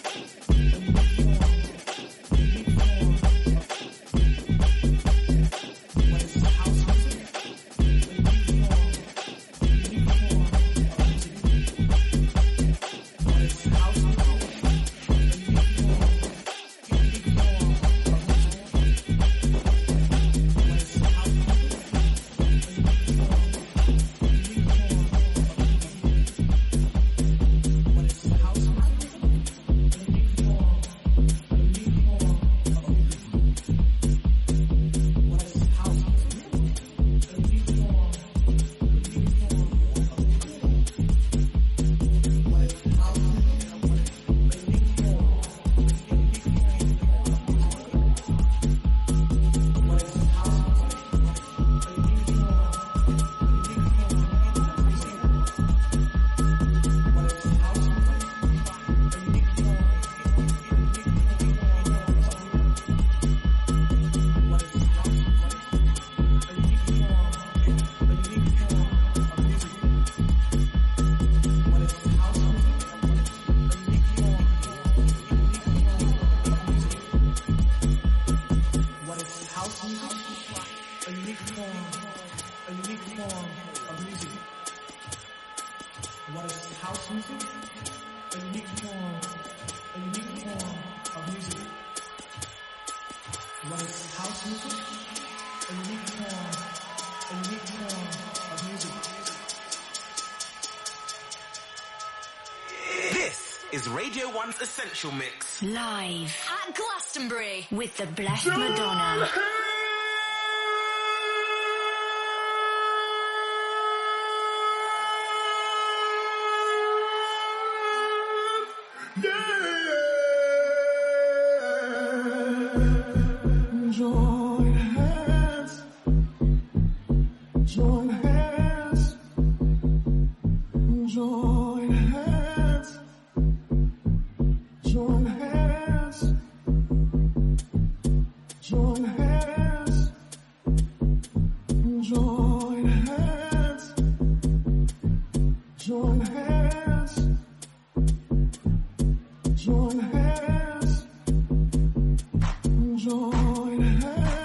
What is house music? A unique form is Radio 1's Essential Mix. Live at Glastonbury with the Blessed Madonna. Join hands, join hands, join hands, join hands, join hands, join hands, join hands, join hands. Join hands.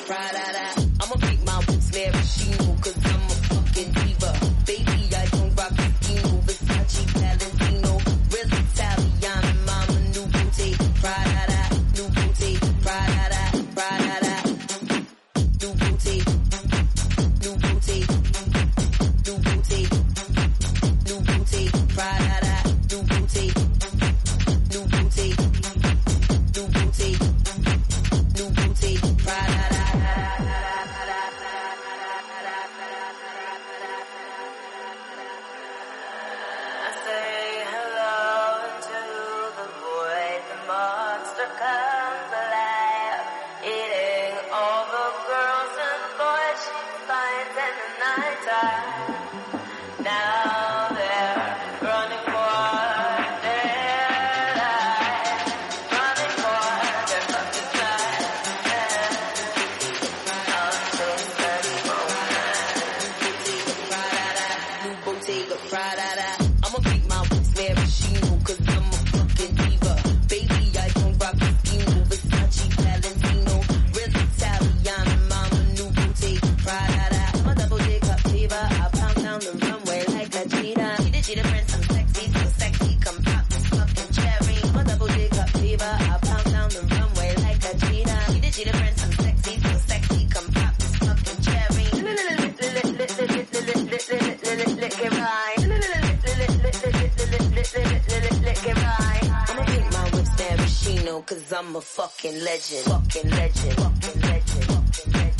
Prada. I'ma keep my boots maraschino, cause I'm a fucking diva. Baby, I don't rock Moschino, Versace, Valentino, real Italian, mama, new booty, Prada, new booty, Prada, Prada, new booty, new booty, new booty, new booty, Prada, new booty, new booty, new booty, new booty, Prada. Comes alive, eating all the girls and boys she finds in the nighttime. Now they're running for their life, running for their fucking life. I'm so ready for New Bottega, Prada. I'ma keep my boots maraschino, cause I'm a fucking diva. Baby, I don't rock Moschino, Versace, Valentino, real Italian, mama, new booty, Prada. I'm a double J cup fever, I pound down the runway like a cheetah. She the prince, I'm sexy, so sexy, come pop this fucking cherry. I'm a double J cup fever, I pound down the runway like a cheetah. She the prince, I'm sexy, so sexy, come pop this fucking cherry. Lick it right. I'ma keep my whips maraschino, cause I'm a fucking legend. Fucking legend. Fucking legend. Fucking legend.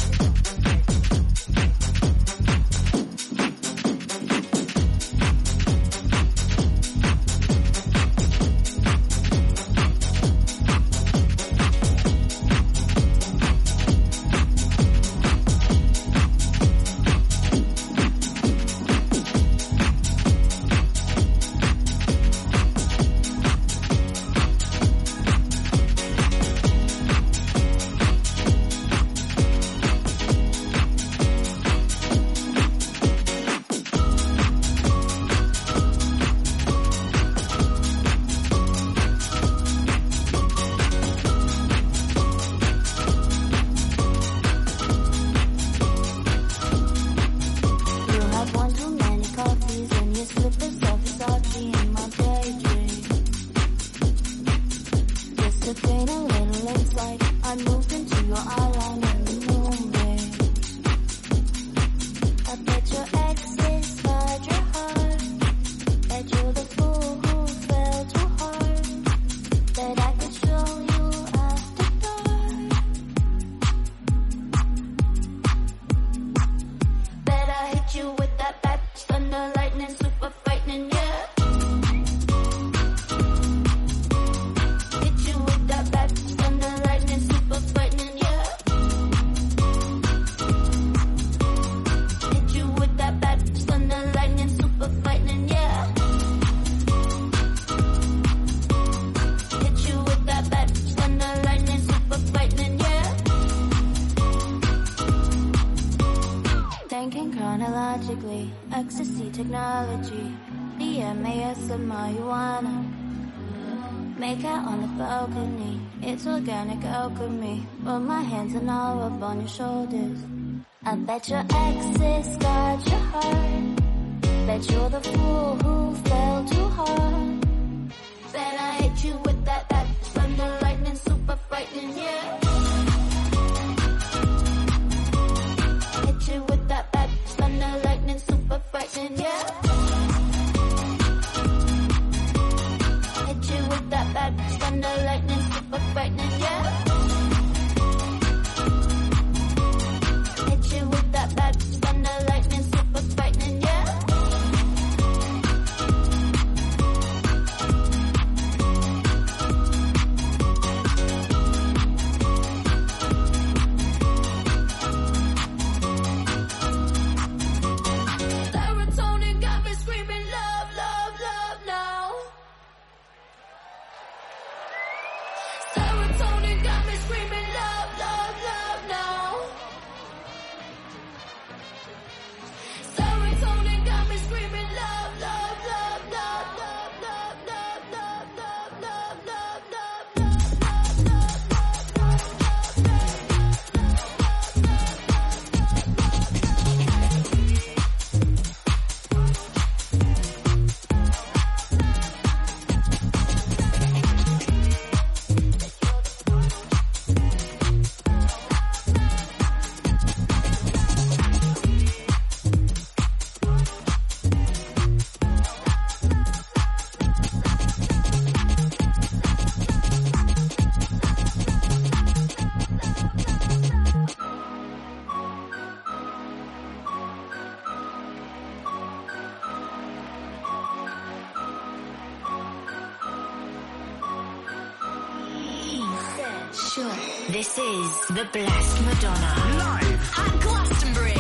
chronologically, ecstasy technology, DMAS and marijuana. Make out on the balcony, it's organic alchemy. Rub my hands and I'll rub on your shoulders. I bet your exes got your heart. Bet you're the fool who fell too hard. Bet I hit you with that thunder, lightning, super frightening, yeah. Hit you with that thunder, lightning, super frightening, yeah. Hit you with that thunder, lightning, super frightening, yeah. Hit you with that thunder, lightning, super frightening, yeah. sure. This is the Blessed Madonna. Live at Glastonbury.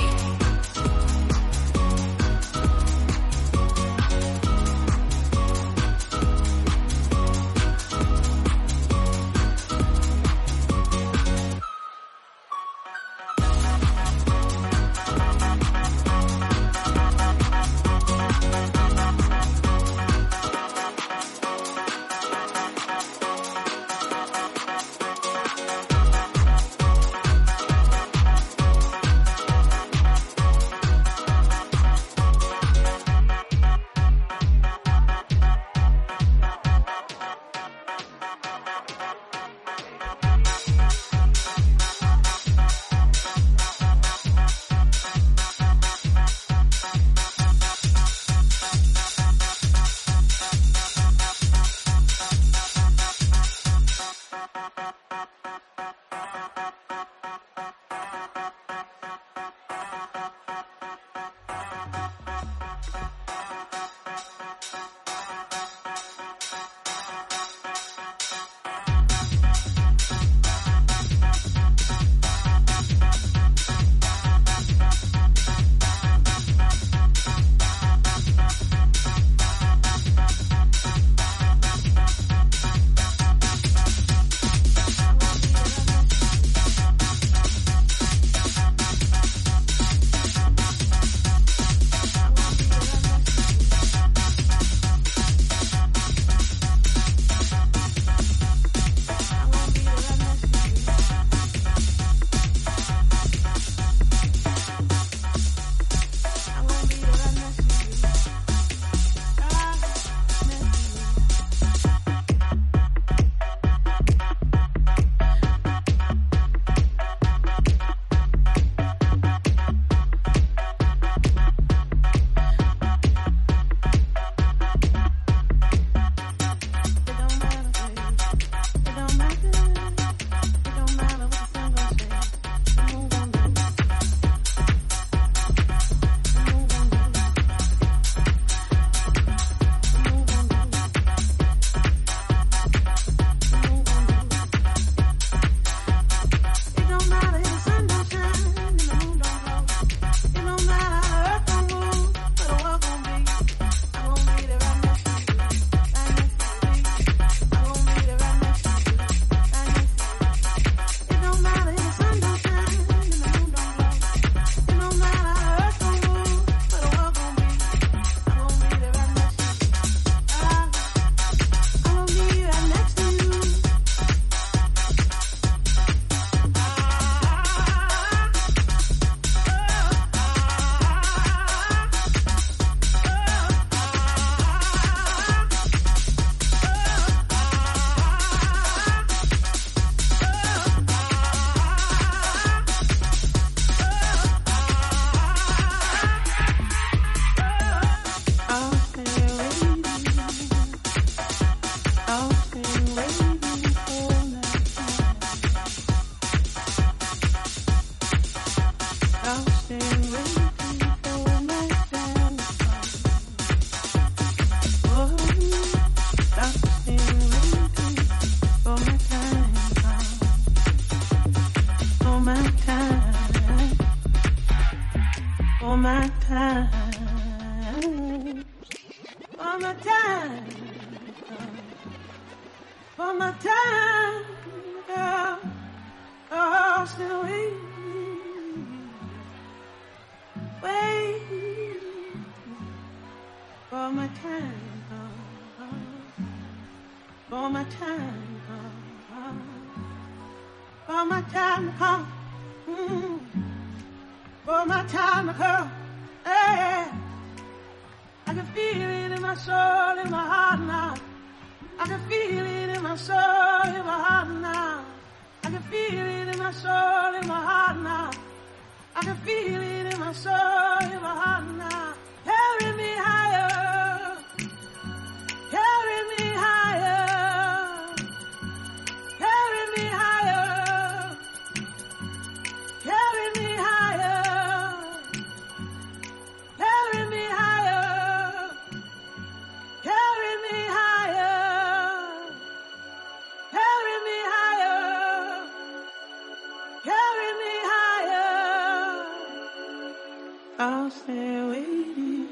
I'll stay waiting.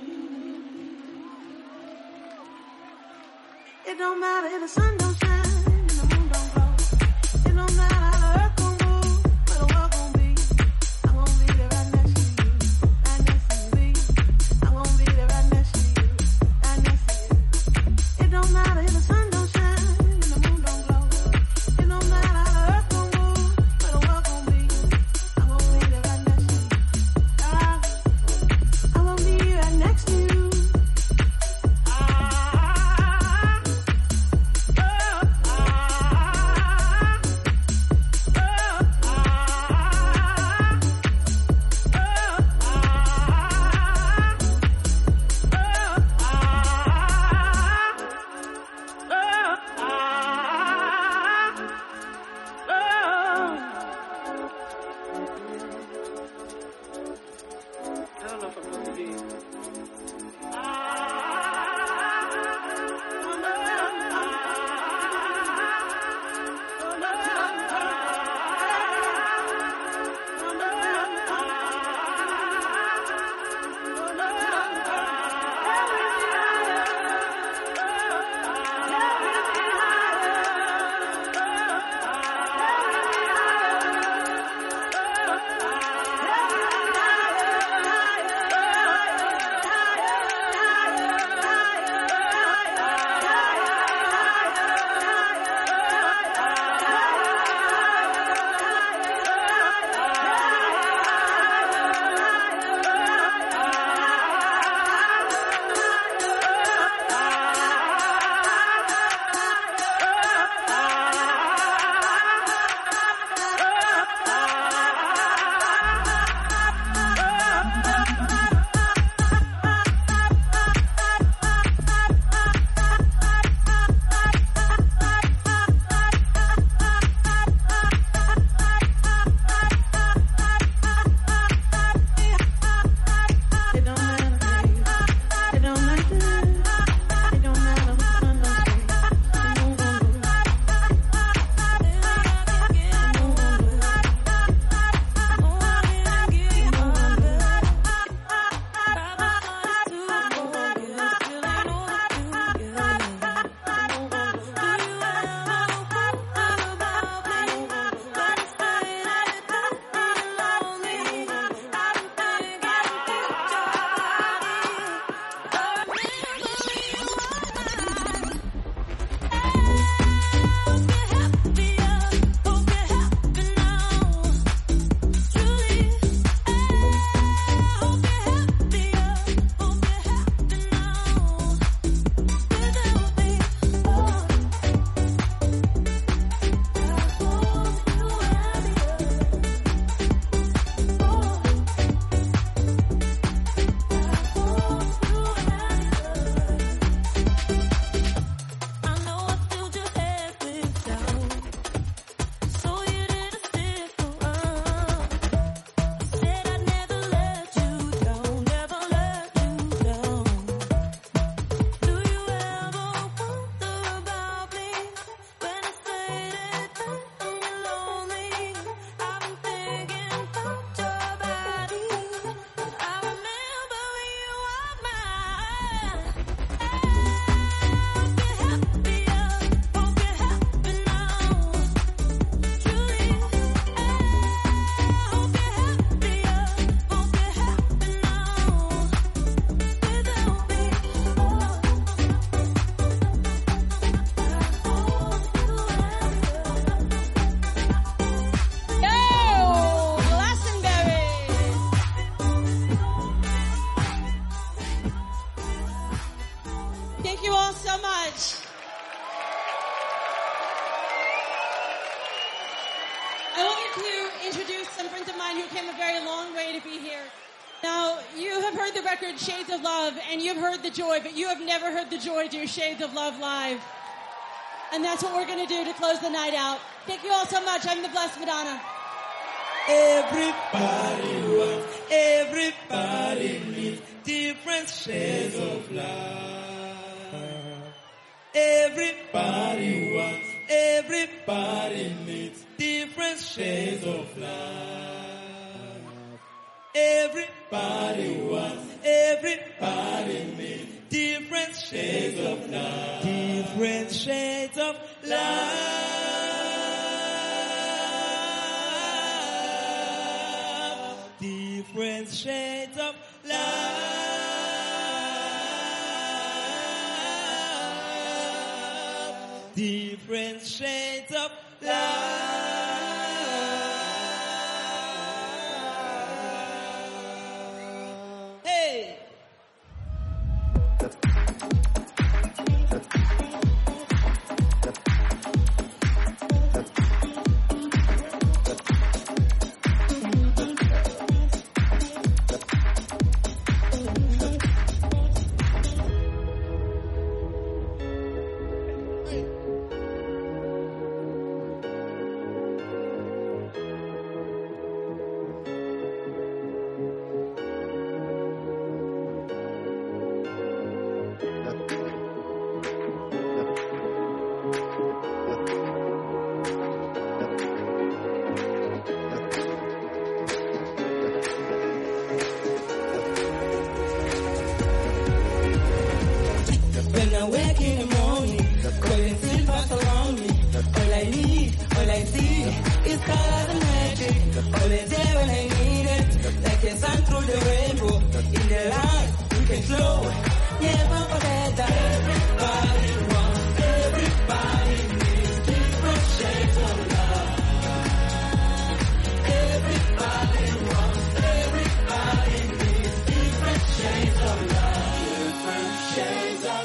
It don't matter if the sun don't shine and the moon don't glow. It don't matter how the earth gon' move, where the world gon' be. I'm gon' be there right next to you, right next to me. I'm gon' be there right next to you, right next to you. It don't matter if the sun don't shine and the moon don't glow. It don't matter how the earth gon' move, where the world gon' be. I'm gon' be there right next to you. I'm gon' be right next to you. Shades of Love, and you've heard the joy, but you have never heard the joy to your Shades of Love live. And that's what we're going to do to close the night out. Thank you all so much. I'm the Blessed Madonna. Everybody needs different shades of love. Everybody wants, everybody needs different shades of love. Everybody wants, everybody needs different shades of love. Different shades of love. Different shades of love. Different shades of love. Hey! When I wake in the morning, calling silver around me. All I need, all I see is colors and magic. Always there when I need it, like a sun through the rainbow. In the light, you can flow. Never forget that everybody wants, everybody needs different shades of love. Everybody wants, everybody needs different shades of love. Different shades of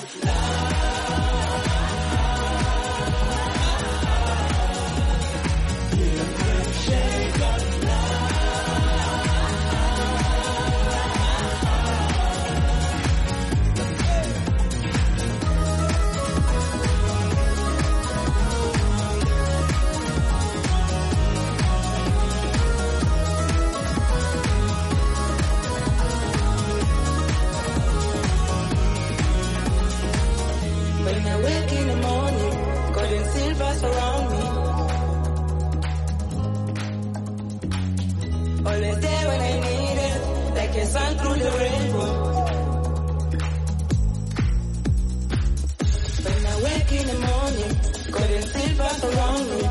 When I wake in the morning, gold and silver surround me. Always there when I need it, like a sun through the rainbow. When I wake in the morning, gold and silver surround me.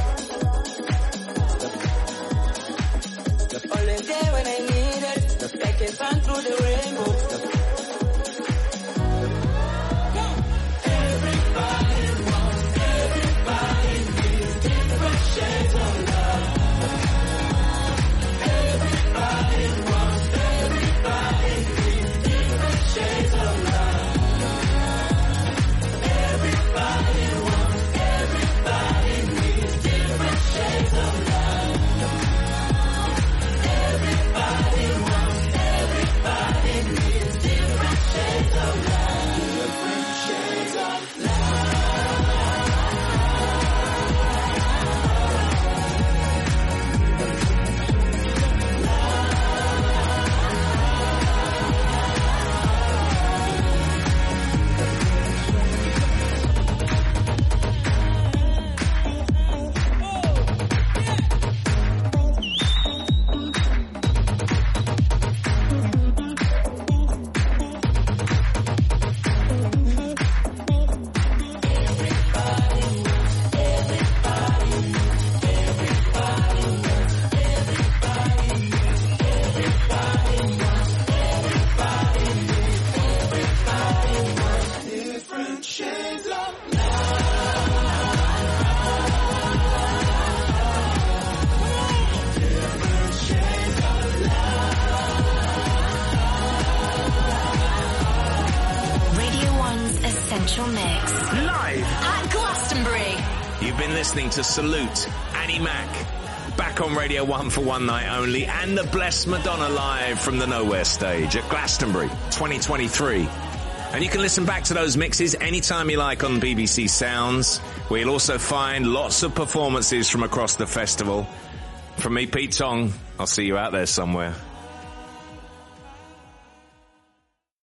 Always there when I need it, like a sun through the rainbow. Essential Mix. Live at Glastonbury. You've been listening to Salute, Annie Mac, back on Radio 1 for one night only, and the Blessed Madonna live from the Nowhere stage at Glastonbury 2023. And you can listen back to those mixes anytime you like on BBC Sounds, where you'll also find lots of performances from across the festival. From me, Pete Tong, I'll see you out there somewhere.